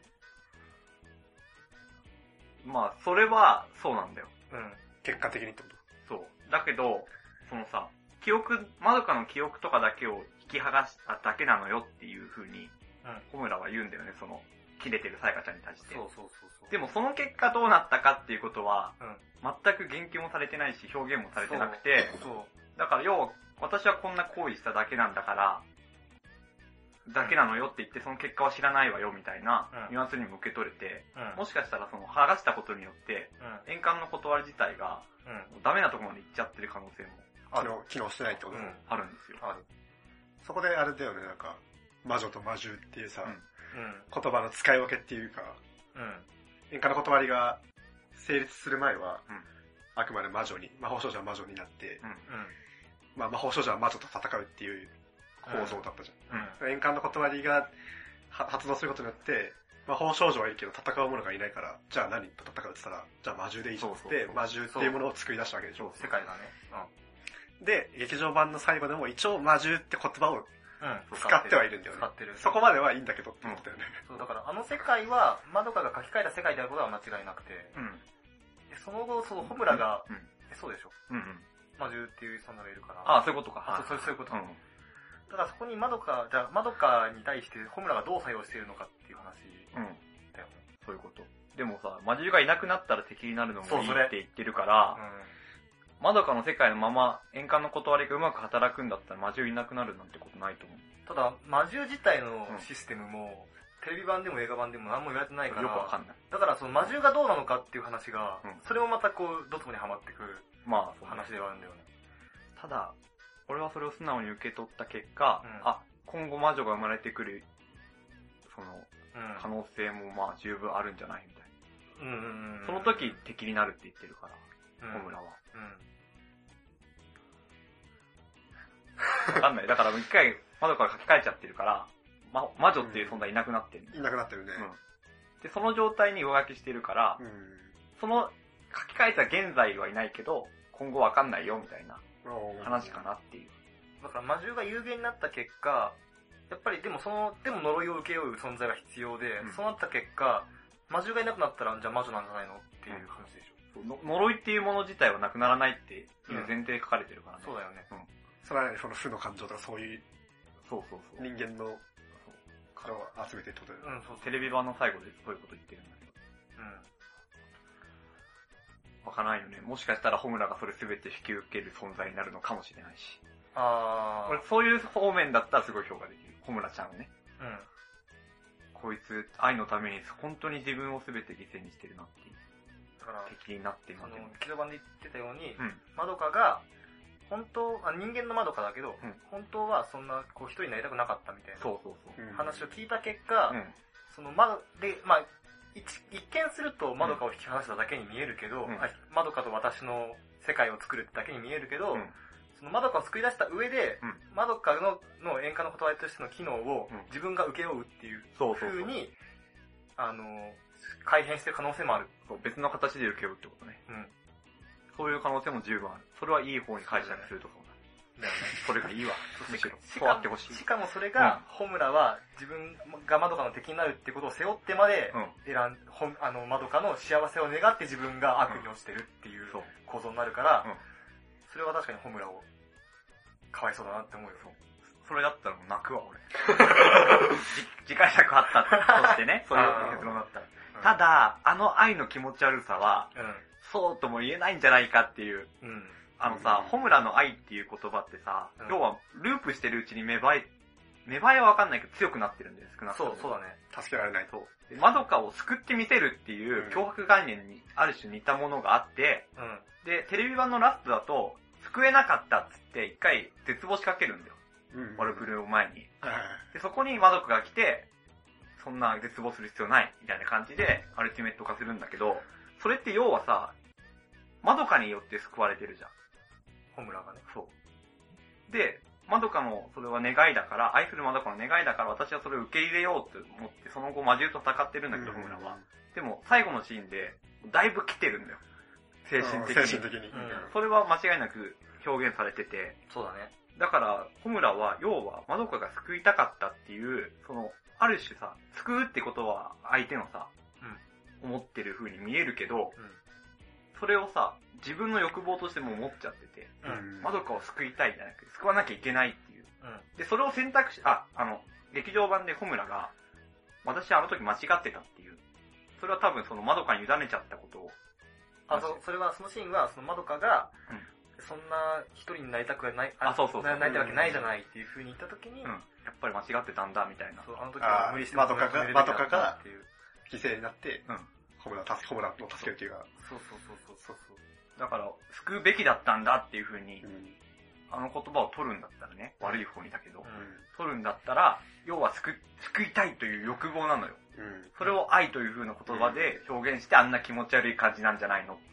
Speaker 2: まあ、それはそうなんだよ。
Speaker 3: 結果的にってこと？
Speaker 2: そう。だけど、そのさ、まどかの記憶とかだけを引き剥がしただけなのよっていう風に、ホムラは言うんだよね、その、切れてるさやかちゃんに対して。
Speaker 1: そう。
Speaker 2: でもその結果どうなったかっていうことは、全く言及もされてないし、表現もされてなくて、だから要は、私はこんな行為しただけなんだから、だけなのよって言って、その結果は知らないわよみたいなニュアンスにも受け取れて、もしかしたらその剥がしたことによって、円環の断り自体が、ダメなところまで行っちゃってる可能性も
Speaker 3: 機能してないってこと？
Speaker 2: あるんですよ。
Speaker 3: そこであれだよね、なんか、魔女と魔獣っていうさ、言葉の使い分けっていうか、円環の断りが成立する前は、あくまで魔法少女は魔女になって、魔法少女は魔女と戦うっていう構造だったじゃん。円環の断りが発動することによって、魔法少女はいるけど戦う者がいないから、じゃあ何と戦うって言ったら、じゃあ魔獣でいいじゃんって魔獣っていうものを作り出したわけでしょ。
Speaker 1: 世界だね。
Speaker 3: で、劇場版の最後でも一応魔獣って言葉を使ってはいるんだよね。そこまではいいんだけどって思ったよね。
Speaker 1: そう、だからあの世界は、まどかが書き換えた世界であることは間違いなくて、その後、そのホムラが、そうでしょ。魔獣っていう存在がいるから。
Speaker 2: そういうことか。
Speaker 1: そういうこと。だからそこにまどかに対してホムラがどう作用しているのかっていう話だよね。
Speaker 2: そういうこと。でもさ、魔獣がいなくなったら敵になるのもいいって言ってるから、まどかの世界のまま円環の断りがうまく働くんだったら魔獣いなくなるなんてことないと思う。
Speaker 1: ただ、魔獣自体のシステムも、テレビ版でも映画版でも何も言われてないから、
Speaker 2: よくわかんない。
Speaker 1: だからその魔獣がどうなのかっていう話が、それもまたこう、ドツボにはまってくる話ではあるんだよね。
Speaker 2: ただ、俺はそれを素直に受け取った結果、今後魔女が生まれてくる、その、可能性もまあ十分あるんじゃないみたいな。その時敵になるって言ってるから、ホムラは。わかんない。だから一回窓から書き換えちゃってるから、魔女っていう存在いなくなってる。
Speaker 3: いなくなってるね。
Speaker 2: で、その状態に上書きしてるから、その書き換えた現在はいないけど、今後わかんないよみたいな話かなっていう。
Speaker 1: だから魔獣が有限になった結果、やっぱりでも呪いを受け負う存在が必要で、そうなった結果、魔獣がいなくなったらじゃあ魔女なんじゃないのっていう話でしょ。
Speaker 2: 呪いっていうもの自体はなくならないっていう前提書かれてるからね。
Speaker 1: そうだよね。
Speaker 3: それはその負の感情とかそういう人間のからを集めてってことだよね。
Speaker 2: テレビ版の最後でそういうこと言ってるんだけど。わからないよね。もしかしたらホムラがそれ全て引き受ける存在になるのかもしれないし。俺そういう方面だったらすごい評価できる。ホムラちゃんをね。こいつ愛のために本当に自分を全て犠牲にしてるなっていう。だから敵になってるので。
Speaker 1: 劇場版で言ってたように、まどかが人間のまどかだけど、本当はそんな一人になりたくなかったみたいな話を聞いた結果、一見するとまどかを引き離しただけに見えるけど、まどかと私の世界を作るだけに見えるけど、そのまどかを作り出した上で、まどかの円環の断りとしての機能を自分が受け負うっていう風に、改変してる可能性もある。
Speaker 2: 別の形で受け負うってことね。そういう可能性も十分ある。それはいい方に解釈するとかもだよね。それがいいわ。むしろ。そうあってほしい。
Speaker 1: しかもそれが、ホムラは自分がまどかの敵になるってことを背負ってまで、まどかの幸せを願って自分が悪に落ちてるっていう構造になるから、それは確かにホムラをかわいそうだなって思うよ。
Speaker 2: それだったらもう泣くわ、俺。次回作あったとしてね、そういう結論だったら。ただ、愛の気持ち悪さは、そうとも言えないんじゃないかっていう。ホムラの愛っていう言葉ってさ、要はループしてるうちに芽生えはわかんないけど強くなってるんだよ、少なくとも。
Speaker 1: そうだね。
Speaker 3: 助けられないと。
Speaker 2: まどかを救ってみせるっていう脅迫概念にある種似たものがあって、で、テレビ版のラストだと、救えなかったっつって一回絶望しかけるんだよ。ワルプルを前に。で、そこにまどかが来て、そんな絶望する必要ないみたいな感じでアルティメット化するんだけど、それって要はさ、まどかによって救われてるじゃん。
Speaker 1: ホムラがね。
Speaker 2: そう。で、 まどかのそれは願いだから、愛するまどかの願いだから私はそれを受け入れようと思って、その後魔獣と戦ってるんだけど、ホムラは。でも、最後のシーンで、だいぶ来てるんだよ。精神的に。
Speaker 3: 精神的に。
Speaker 2: それは間違いなく表現されてて。
Speaker 1: そうだね。
Speaker 2: だから、ホムラは、要は、まどかが救いたかったっていう、その、ある種さ、救うってことは相手のさ、思ってる風に見えるけど、それをさ、自分の欲望としても思っちゃってて、まどかを救いたいじゃなくて、救わなきゃいけないっていう。で、それを選択し、劇場版でホムラが、私あの時間違ってたっていう。それは多分そのまどかに委ねちゃったことを。
Speaker 1: それは、そのシーンは、そのまどかが、そんな一人になりたくはない、
Speaker 2: なり
Speaker 1: たいわけないじゃないっていう風に言った時に、
Speaker 2: やっぱり間違ってたんだみたいな。
Speaker 1: そう、あの時は無理して
Speaker 3: まどかが犠牲になって、ホムラを助けるっていうか。
Speaker 1: そう。
Speaker 2: だから、救うべきだったんだっていう風に、あの言葉を取るんだったらね、悪い方にだけど、取るんだったら、要は救いたいという欲望なのよ。それを愛という風な言葉で表現してあんな気持ち悪い感じなんじゃないのっていう。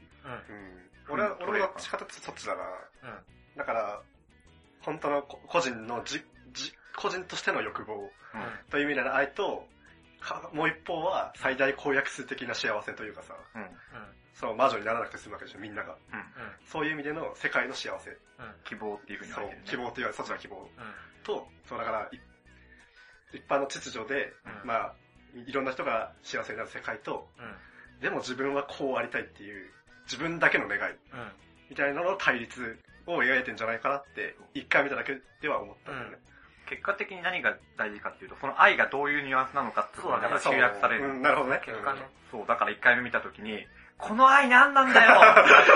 Speaker 3: 俺はどっちかというとそっちだな。だから、本当の個人としての欲望という意味での愛と、もう一方は最大公約数的な幸せというかさ、その魔女にならなくて済むわけでしょ、みんなが。そういう意味での世界の幸せ。
Speaker 2: 希望っていう風に言われてるね。
Speaker 3: 希望っていうそっちは希望。と、そうだから、一般の秩序で、まあ、いろんな人が幸せになる世界と、でも自分はこうありたいっていう、自分だけの願い、みたいなのの対立を描いてんじゃないかなって、一回見ただけでは思ったんだよね。
Speaker 2: 結果的に何が大事かっていうと、その愛がどういうニュアンスなのかっていうのが集約される。
Speaker 3: なるほどね。
Speaker 1: 結果ね。
Speaker 2: そう、だから一回目見たときに、この愛何なんだよってなって、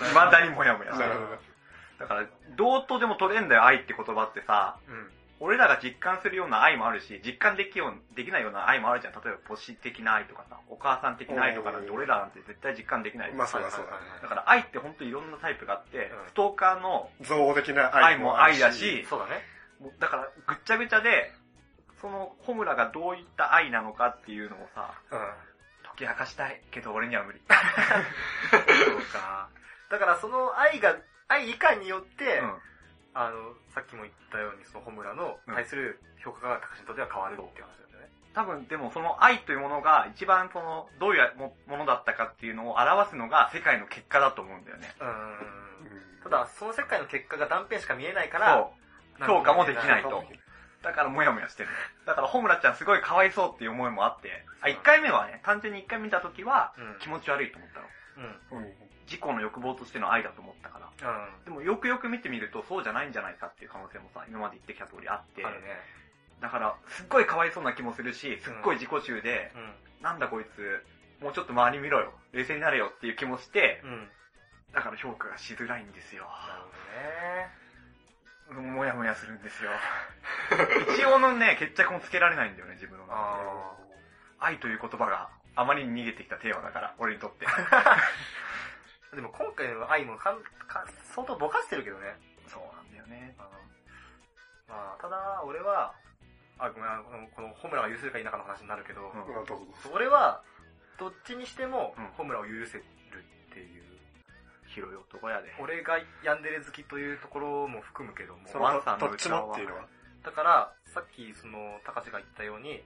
Speaker 2: 未だにモヤモヤしてる。だから、どうとでも取れんだよ、愛って言葉ってさ、俺らが実感するような愛もあるし、実感できないような愛もあるじゃん。例えば母子的な愛とかさ、お母さん的な愛とかなんて俺らなんて絶対実感できない。
Speaker 3: まあそうだ。
Speaker 2: だから愛って本当にいろんなタイプがあって、ストーカーの
Speaker 3: 憎悪的な
Speaker 2: 愛も愛だし、
Speaker 1: そうだね。
Speaker 2: だからぐっちゃぐちゃで、そのホムラがどういった愛なのかっていうのをさ、解き明かしたいけど俺には無理。
Speaker 1: そうか。だからその愛以下によって、さっきも言ったようにそのホムラの対する評価が高橋にとっては変わるっていう話だよね。
Speaker 2: 多分でもその愛というものが一番そのどういうものだったかっていうのを表すのが世界の結果だと思うんだよね。
Speaker 1: ただその世界の結果が断片しか見えないから、
Speaker 2: 評価もできないと。だからモヤモヤしてる。だからホムラちゃんすごいかわいそうっていう思いもあって、1回目はね、単純に1回見た時は気持ち悪いと思ったの。自己の欲望としての愛だと思ったから。でもよくよく見てみるとそうじゃないんじゃないかっていう可能性もさ、今まで言ってきた通りあって、だからすっごいかわいそうな気もするし、すっごい自己中で、なんだこいつ、もうちょっと周り見ろよ、冷静になれよっていう気もして、だから評価がしづらいんですよ。
Speaker 1: なるほどね。
Speaker 2: もやもやするんですよ。一応のね、決着もつけられないんだよね、自分の中で。愛という言葉があまりに逃げてきたテーマだから、俺にとって。
Speaker 1: でも今回の愛も相当ぼかしてるけどね。
Speaker 2: そうなんだよね。
Speaker 1: まあ、ただ、俺は、ごめん、このホムラが許せるか否かの話になるけど、俺は、どっちにしても、ホムラを許せるっていう。
Speaker 2: 広い男やで。
Speaker 1: 俺がヤンデレ好きというところも含むけども、
Speaker 3: ワンさんのどっちもっていうのは。
Speaker 1: だから、さっき、高橋が言ったように、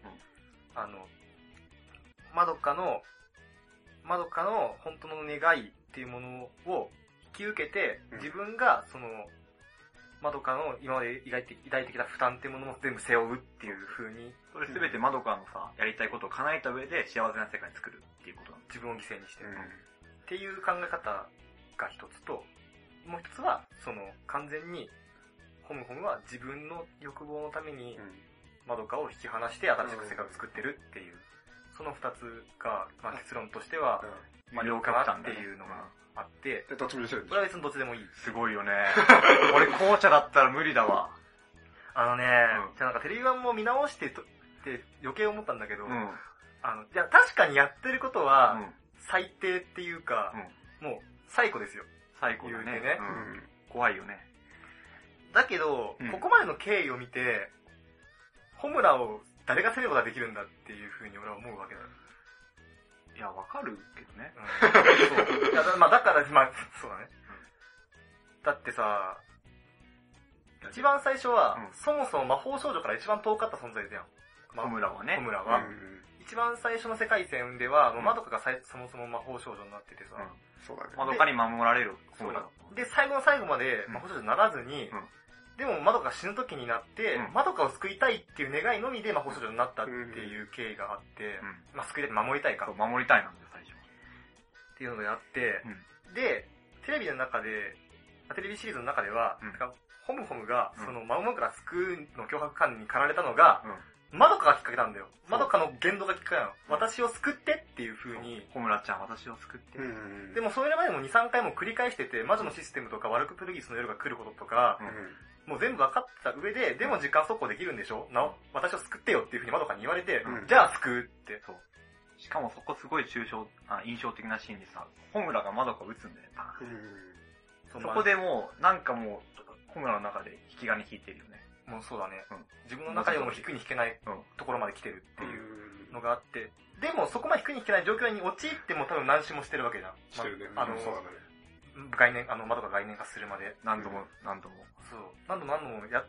Speaker 1: まどかの本当の願いっていうものを引き受けて、自分がまどかの今まで抱いてきた負担っていうものも全部背負うっていう風に。
Speaker 2: それ全てまどかのさ、やりたいことを叶えた上で幸せな世界に作るっていうことなの。
Speaker 1: 自分を犠牲にしてる。っていう考え方が一つと、もう一つは、完全に、ホムは自分の欲望のために、まどかを引き離して新しく世界を作ってるっていう、その二つが、まあ、結論としては、両極端っていうのがあって、
Speaker 3: どっちも許せる。
Speaker 1: これは別にどっちでもいい。
Speaker 2: すごいよね。俺紅茶だったら無理だわ。
Speaker 1: じゃあなんかテレビ版も見直してって余計思ったんだけど、いや確かにやってることは、最低っていうか、もう最高ですよ。
Speaker 2: 最高だね。怖いよね。
Speaker 1: だけど、ここまでの経緯を見て、ホムラを誰が責めることができるんだっていう風に俺は思うわけだ。
Speaker 2: いや、わかるけどね。
Speaker 1: そう。いやまあだから、まあ、そうだね。だってさ、 一番最初は、そもそも魔法少女から一番遠かった存在だよ。
Speaker 2: ホムラはね。
Speaker 1: ホムラは。一番最初の世界線では、マドカがそもそも魔法少女になっててさ。
Speaker 3: そうだね。
Speaker 2: マドカに守られるホムラ。
Speaker 1: で、最後の最後まで魔法少女にならずに、でもマドカが死ぬ時になって、マドカを救いたいっていう願いのみで魔法少女になったっていう経緯があって、まあ救いたいって守りたいか。
Speaker 2: 守りたいなんだよ、最初。
Speaker 1: っていうのをやって、で、テレビシリーズの中では、ホムホムが、その、マモモから救うの脅迫観念に駆られたのが、マドカがきっかけなんだよ。マドカの言動がきっかけなの。私を救ってっていう風に。
Speaker 2: ホムラちゃん、私を救って。
Speaker 1: でもそれまでも2、3回も繰り返してて、魔女のシステムとか、ワルクプルギスの夜が来ることとか、もう全部分かってた上で、でも時間速攻できるんでしょ私を救ってよっていう風にマドカに言われて、じゃあ救うって。そう。
Speaker 2: しかもそこすごい印象的なシーンでさ、ホムラがマドカを撃つんだよ。そこでもう、なんかもう、ホムラの中で引き金引いてるよね。
Speaker 1: もうそうだね。自分の中でも引くに引けないところまで来てるっていうのがあって、でもそこまで引くに引けない状況に陥っても多分何周もしてるわけじゃん。
Speaker 3: してるね。
Speaker 1: 概念、マドカ概念化するまで。
Speaker 2: 何度も。
Speaker 1: そう。何度もやって、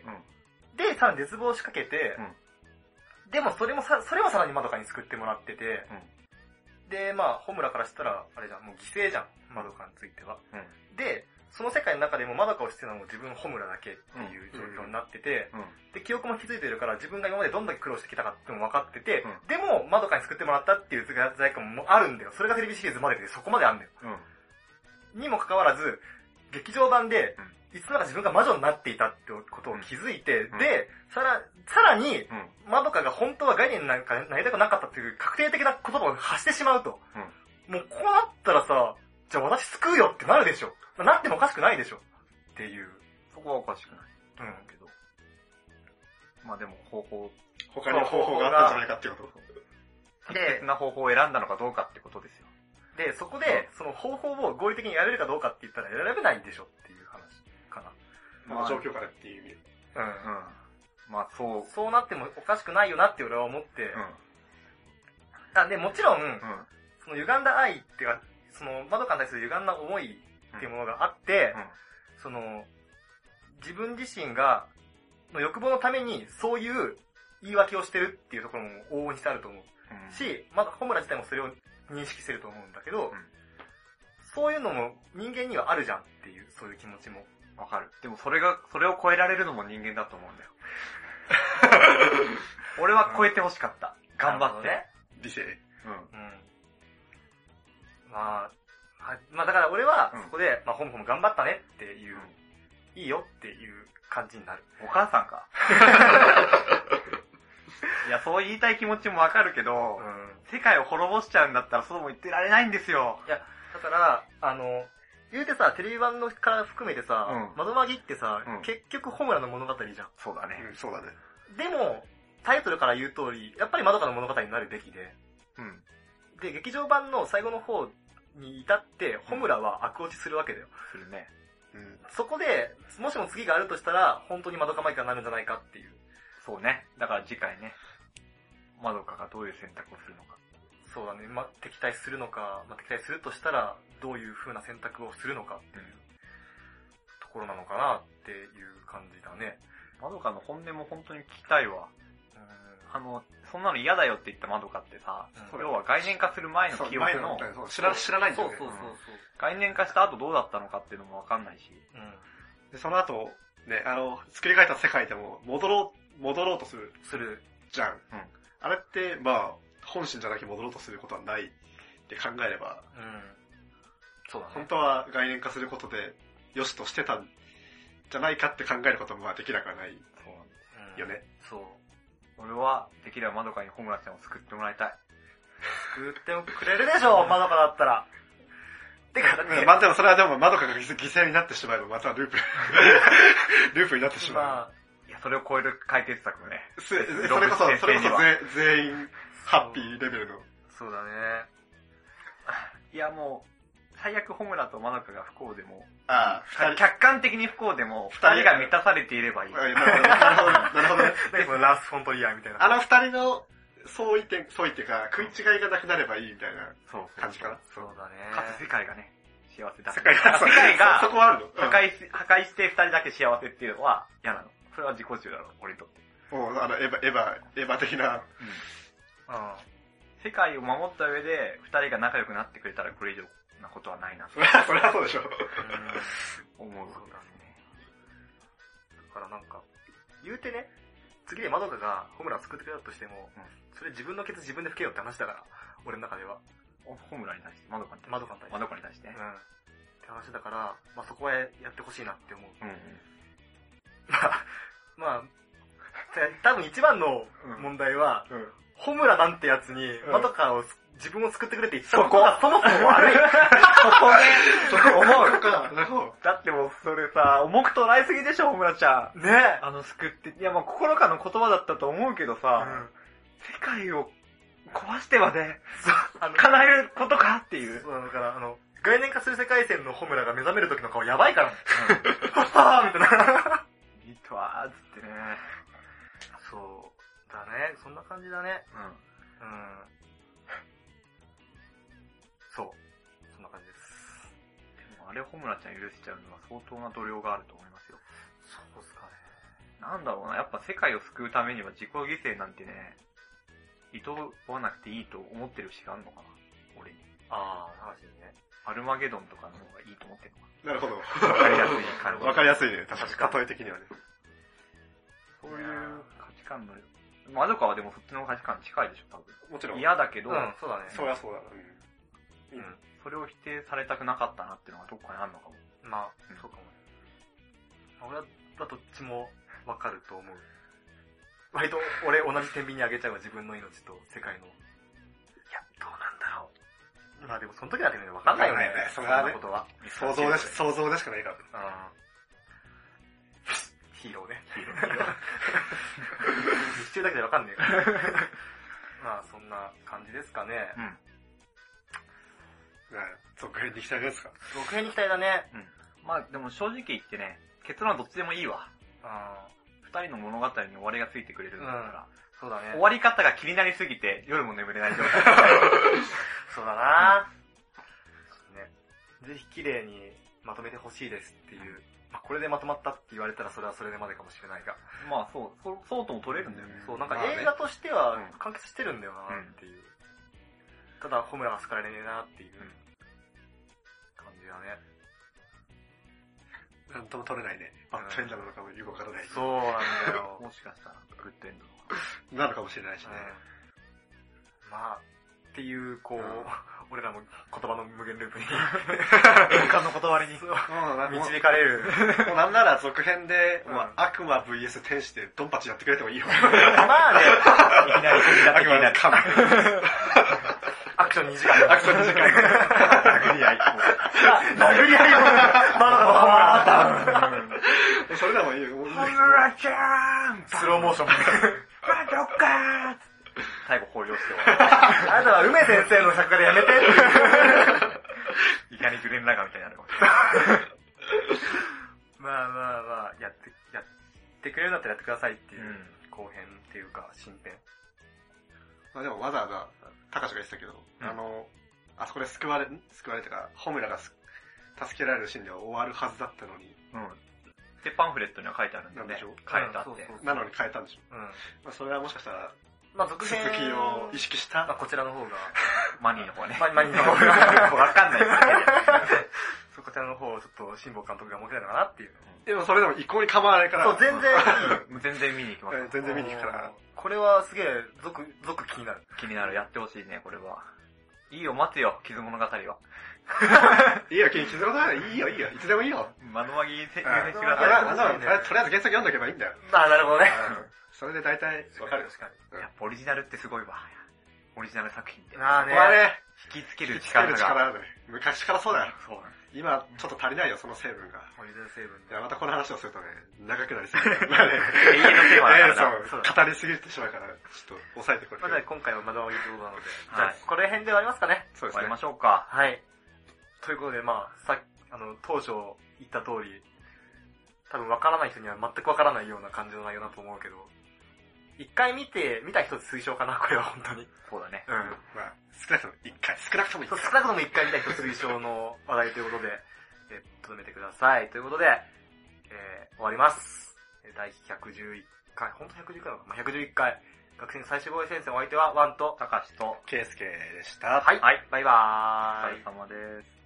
Speaker 1: で、さらに絶望を仕掛けて、でもそれもさらにマドカに救ってもらってて、で、まあ、ホムラからしたら、あれじゃん、もう犠牲じゃん、マドカについては。で、その世界の中でもマドカをしてるのはもう自分ホムラだけっていう状況になってて、で、記憶も気づいてるから自分が今までどんだけ苦労してきたかっても分かってて、でも、マドカに救ってもらったっていう罪悪感もあるんだよ。それがテレビシリーズまででそこまであるんだよ。にもかかわらず、劇場版で、いつの間にか自分が魔女になっていたってことを気づいて、で、さらに、マドカが本当は概念なんかなりたくなかったっていう確定的な言葉を発してしまうと。もうこうなったらさ、じゃあ私救うよってなるでしょ。なってもおかしくないでしょ。っていう。
Speaker 2: そこはおかしくない。けど。まあでも
Speaker 3: 他に方法があったんじゃないかっていうこと。
Speaker 2: 適切な方法を選んだのかどうかってことですよ。
Speaker 1: で、そこで、その方法を合理的にやれるかどうかって言ったら選べないでしょっていう話かな。
Speaker 3: まあ状況からっていう意味で。
Speaker 2: まあ
Speaker 1: そうなってもおかしくないよなって俺は思って。で、もちろん、その歪んだ愛っていうか、そのマドカに対する歪んだ思いっていうものがあって、その、自分自身が、の欲望のためにそういう言い訳をしてるっていうところも往々にしてあると思う。し、まだホムラ自体もそれを認識してると思うんだけど、そういうのも人間にはあるじゃんっていう、そういう気持ちも。
Speaker 2: わかる。でもそれを超えられるのも人間だと思うんだよ。俺は超えてほしかった。頑張って。
Speaker 3: 理性。
Speaker 1: まあだから俺はそこで、ホムホム頑張ったねっていう、いいよっていう感じになる。
Speaker 2: お母さんか。いや、そう言いたい気持ちもわかるけど、世界を滅ぼしちゃうんだったらそうも言ってられないんですよ。
Speaker 1: いや、だから、言うてさ、テレビ版のから含めてさ、窓マギってさ、結局ホムラの物語じゃん。
Speaker 2: そうだね。
Speaker 3: そうだね。
Speaker 1: でも、タイトルから言う通り、やっぱりマドカの物語になるべきで、で、劇場版の最後の方に至って、ホムラは悪落ちするわけだよ。
Speaker 2: するね。
Speaker 1: そこで、もしも次があるとしたら、本当にマドカマイカになるんじゃないかっていう。
Speaker 2: そうね。だから次回ね、マドカがどういう選択をするのか。
Speaker 1: そうだね。敵対するのか、敵対するとしたら、どういう風な選択をするのかっていうところなのかなっていう感じだね。
Speaker 2: マドカの本音も本当に聞きたいわ。そんなの嫌だよって言ったマドカってさ、要は概念化する前の記憶の、
Speaker 3: 知らないんだよね。
Speaker 2: 概念化した後どうだったのかっていうのもわかんないし。
Speaker 3: で、その後、ね、作り変えた世界でも戻ろうとするじゃん。あれって、本心じゃなきゃ戻ろうとすることはないって考えれば、
Speaker 1: そうだね。
Speaker 3: 本当は概念化することで、良しとしてたんじゃないかって考えることもできなくはないよね。
Speaker 1: そう。
Speaker 2: 俺は、できればマドカにホムラちゃんを救ってもらいたい。
Speaker 1: 救ってくれるでしょ、マドカだったら。てか、
Speaker 3: でもそれはでもマドカが犠牲になってしまえばまたループになってしまう。
Speaker 2: いや、それを超える解決策をね。
Speaker 3: それこそ全員ハッピーレベルの。
Speaker 1: そうだね。
Speaker 2: いや、もう、最悪ホムラとマドカが不幸でも、
Speaker 3: 客
Speaker 2: 観的に不幸でも、二人が満たされていればいい。なる
Speaker 3: ほどね。
Speaker 1: ラスフォントリアみたいな。
Speaker 3: 二人の相違っていうか、食い違いがなくなればいいみたいな感じかな。
Speaker 1: そうだね。
Speaker 2: かつ世界がね、 幸せだ。
Speaker 3: 世界が、そこはあるの、
Speaker 2: 破壊して二人だけ幸せっていうのは嫌なの。それは自己中だろ、俺にとって。
Speaker 3: もう、エヴァ的な。
Speaker 2: 世界を守った上で、二人が仲良くなってくれたらこれ以上なことはないな。
Speaker 3: それはそうでしょ。
Speaker 2: 思う。
Speaker 1: そうだね。だからなんか、言うてね、次でまどかがホムラを救ってくれたとしても、それ自分のケツ自分で吹けよって話だから、俺の中では。
Speaker 2: ホムラに対して、まどかに対して。
Speaker 1: って話だから、まあそこはやってほしいなって思う。まあ、多分一番の問題は、ホムラなんてやつに、まどかを自分を救ってくれって言ったことがそもそも悪い。
Speaker 2: そこ思う。だってもうそれさ、重く捉えすぎでしょ、ホムラちゃん。
Speaker 1: ね
Speaker 2: 救って。いや、まあ心からの言葉だったと思うけどさ、世界を壊してまで、叶えることかっていう。
Speaker 1: そうだから、概念化する世界線のホムラが目覚める時の顔やばいから。はぁみたいな。
Speaker 2: いいとわーっつってね。
Speaker 1: そうだね、そんな感じだね。そう。そんな感じです。
Speaker 2: でもあれホムラちゃん許せちゃうのは相当な度量があると思いますよ。
Speaker 1: そうっすかね。
Speaker 2: なんだろうな、やっぱ世界を救うためには自己犠牲なんてね、厭わなくていいと思ってる節があるのかな、俺に。
Speaker 1: 話ね。
Speaker 2: アルマゲドンとかの方がいいと思ってるのか
Speaker 3: な。なるほど。
Speaker 2: わかりやすい感じ。
Speaker 3: わかりやすいね、確かに。例え的にはね。
Speaker 2: そういう価値観の、まどかはでもそっちの価値観に近いでしょ、多分。
Speaker 3: もちろん。
Speaker 2: 嫌だけど、
Speaker 1: そうだね。
Speaker 3: そりゃそうだ。
Speaker 2: それを否定されたくなかったなっていうのがどっかにあるのかも。
Speaker 1: まあ、そうかもね。俺はどっちもわかると思う。割と俺同じ天秤にあげちゃうわ、自分の命と世界の。いや、どうなんだろう。まあでもその時だけね、わかんないよね。そんなことは。
Speaker 3: 想像でしかないから。
Speaker 1: ヒーローね。日中だけでわかんねえから。まあそんな感じですかね。
Speaker 3: 続編に期待ですか？
Speaker 1: 続編に期待だね。
Speaker 2: まあでも正直言ってね、結論はどっちでもいいわ。二人の物語に終わりがついてくれるんだから。
Speaker 1: そうだね。
Speaker 2: 終わり方が気になりすぎて夜も眠れない状態。
Speaker 1: そうだなね。ぜひ綺麗にまとめてほしいですっていう。これでまとまったって言われたらそれはそれでまでかもしれないが。
Speaker 2: まあそうとも取れるんだよね。
Speaker 1: そう、なんか映画としては完結してるんだよなっていう。ただ、ホムラが好かれねえなっていう感じだね。
Speaker 3: なんとも取れないね。バッドエンドなのかもよくわからない。
Speaker 1: そうなんだよ。
Speaker 2: もしかしたら、グッドエンド
Speaker 3: なのかもしれないしね。
Speaker 1: まあ、っていう、俺らも言葉の無限ループに、
Speaker 2: 瞬間の断りに
Speaker 1: 導かれる。
Speaker 3: なんなら続編で、悪魔 VS 天使でドンパチやってくれてもいいよ。
Speaker 1: まあね、
Speaker 2: いきなり
Speaker 3: 悪魔のカム。
Speaker 1: アクション2時間。
Speaker 2: 殴り合い。
Speaker 1: 殴り合い
Speaker 3: もそれでもいいよ。
Speaker 2: ホムラちゃん
Speaker 1: スローモーション。
Speaker 2: マドカー最後放量して終わる。
Speaker 1: あなたは梅先生の作画でやめて
Speaker 2: いかにグレンラガーみたいになるかもしれない。
Speaker 1: まあ、やってくれるんだったらやってくださいっていう後編っていうか、新編。
Speaker 3: まあでもわざわざ、高橋が言ってたけど、あそこで救われてか、ホムラが助けられるシーンでは終わるはずだったのに。
Speaker 2: で、パンフレットには書いてあるんだよね。変えたって。
Speaker 3: なのに変えたんでしょ。まあそれはもしかしたら、
Speaker 1: 続編
Speaker 3: 続きを意識した。
Speaker 1: こちらの方が。
Speaker 2: マニーの方ね。
Speaker 1: マニーの方が。
Speaker 2: わかんないです
Speaker 1: こちらの方をちょっと、辛坊監督が設けたのかなっていう。
Speaker 3: でもそれでも一向に構わないから。
Speaker 1: そう、全然いい。
Speaker 2: 全然見に行きます。
Speaker 3: 全然見に行くから。
Speaker 1: これはすげえ、続気になる。
Speaker 2: 気になる。やってほしいね、これは。いいよ、待つよ、傷物語は。
Speaker 3: いいよ、傷物語いいよ、いつでもいいよ。
Speaker 2: 窓マギ優先してください。
Speaker 3: とりあえず原作読んどけばいいんだよ。
Speaker 1: なるほどね。
Speaker 3: それで大体わかる。
Speaker 1: 確かに。
Speaker 2: やっぱオリジナルってすごいわ。オリジナル作品って。
Speaker 3: ここはね、
Speaker 2: 引きつける力が。
Speaker 3: あるね。昔からそうだよ。
Speaker 2: そうなんです。
Speaker 3: 今、ちょっと足りないよ、その成分が。
Speaker 1: オリジナル成分。
Speaker 3: いや、またこの話をするとね、長くなりすぎる。
Speaker 2: 永遠のテーマだから
Speaker 3: そう、語りすぎてしまうから、ちょっと抑えてこれ。
Speaker 1: じゃあ今回は窓マギということなので、じゃあこれ辺で終わりますかね。
Speaker 3: そうですね。
Speaker 2: 終わりましょうか。
Speaker 1: はい。ということで、当初言った通り、多分わからない人には全くわからないような感じの内容だと思うけど、 一回見た人推奨かな、これは本当に。
Speaker 2: そうだね。
Speaker 3: うん。まあ、少なくとも一回
Speaker 1: 見た人推奨の話題ということで、とどめてください。ということで、終わります。第111回、本当111回なのかな ?111 回。学生最終防衛戦線お相手は、ワンと、
Speaker 2: たかしと、
Speaker 3: ケイスケでした。
Speaker 1: はい。バイバーイ。
Speaker 2: お疲れ様です。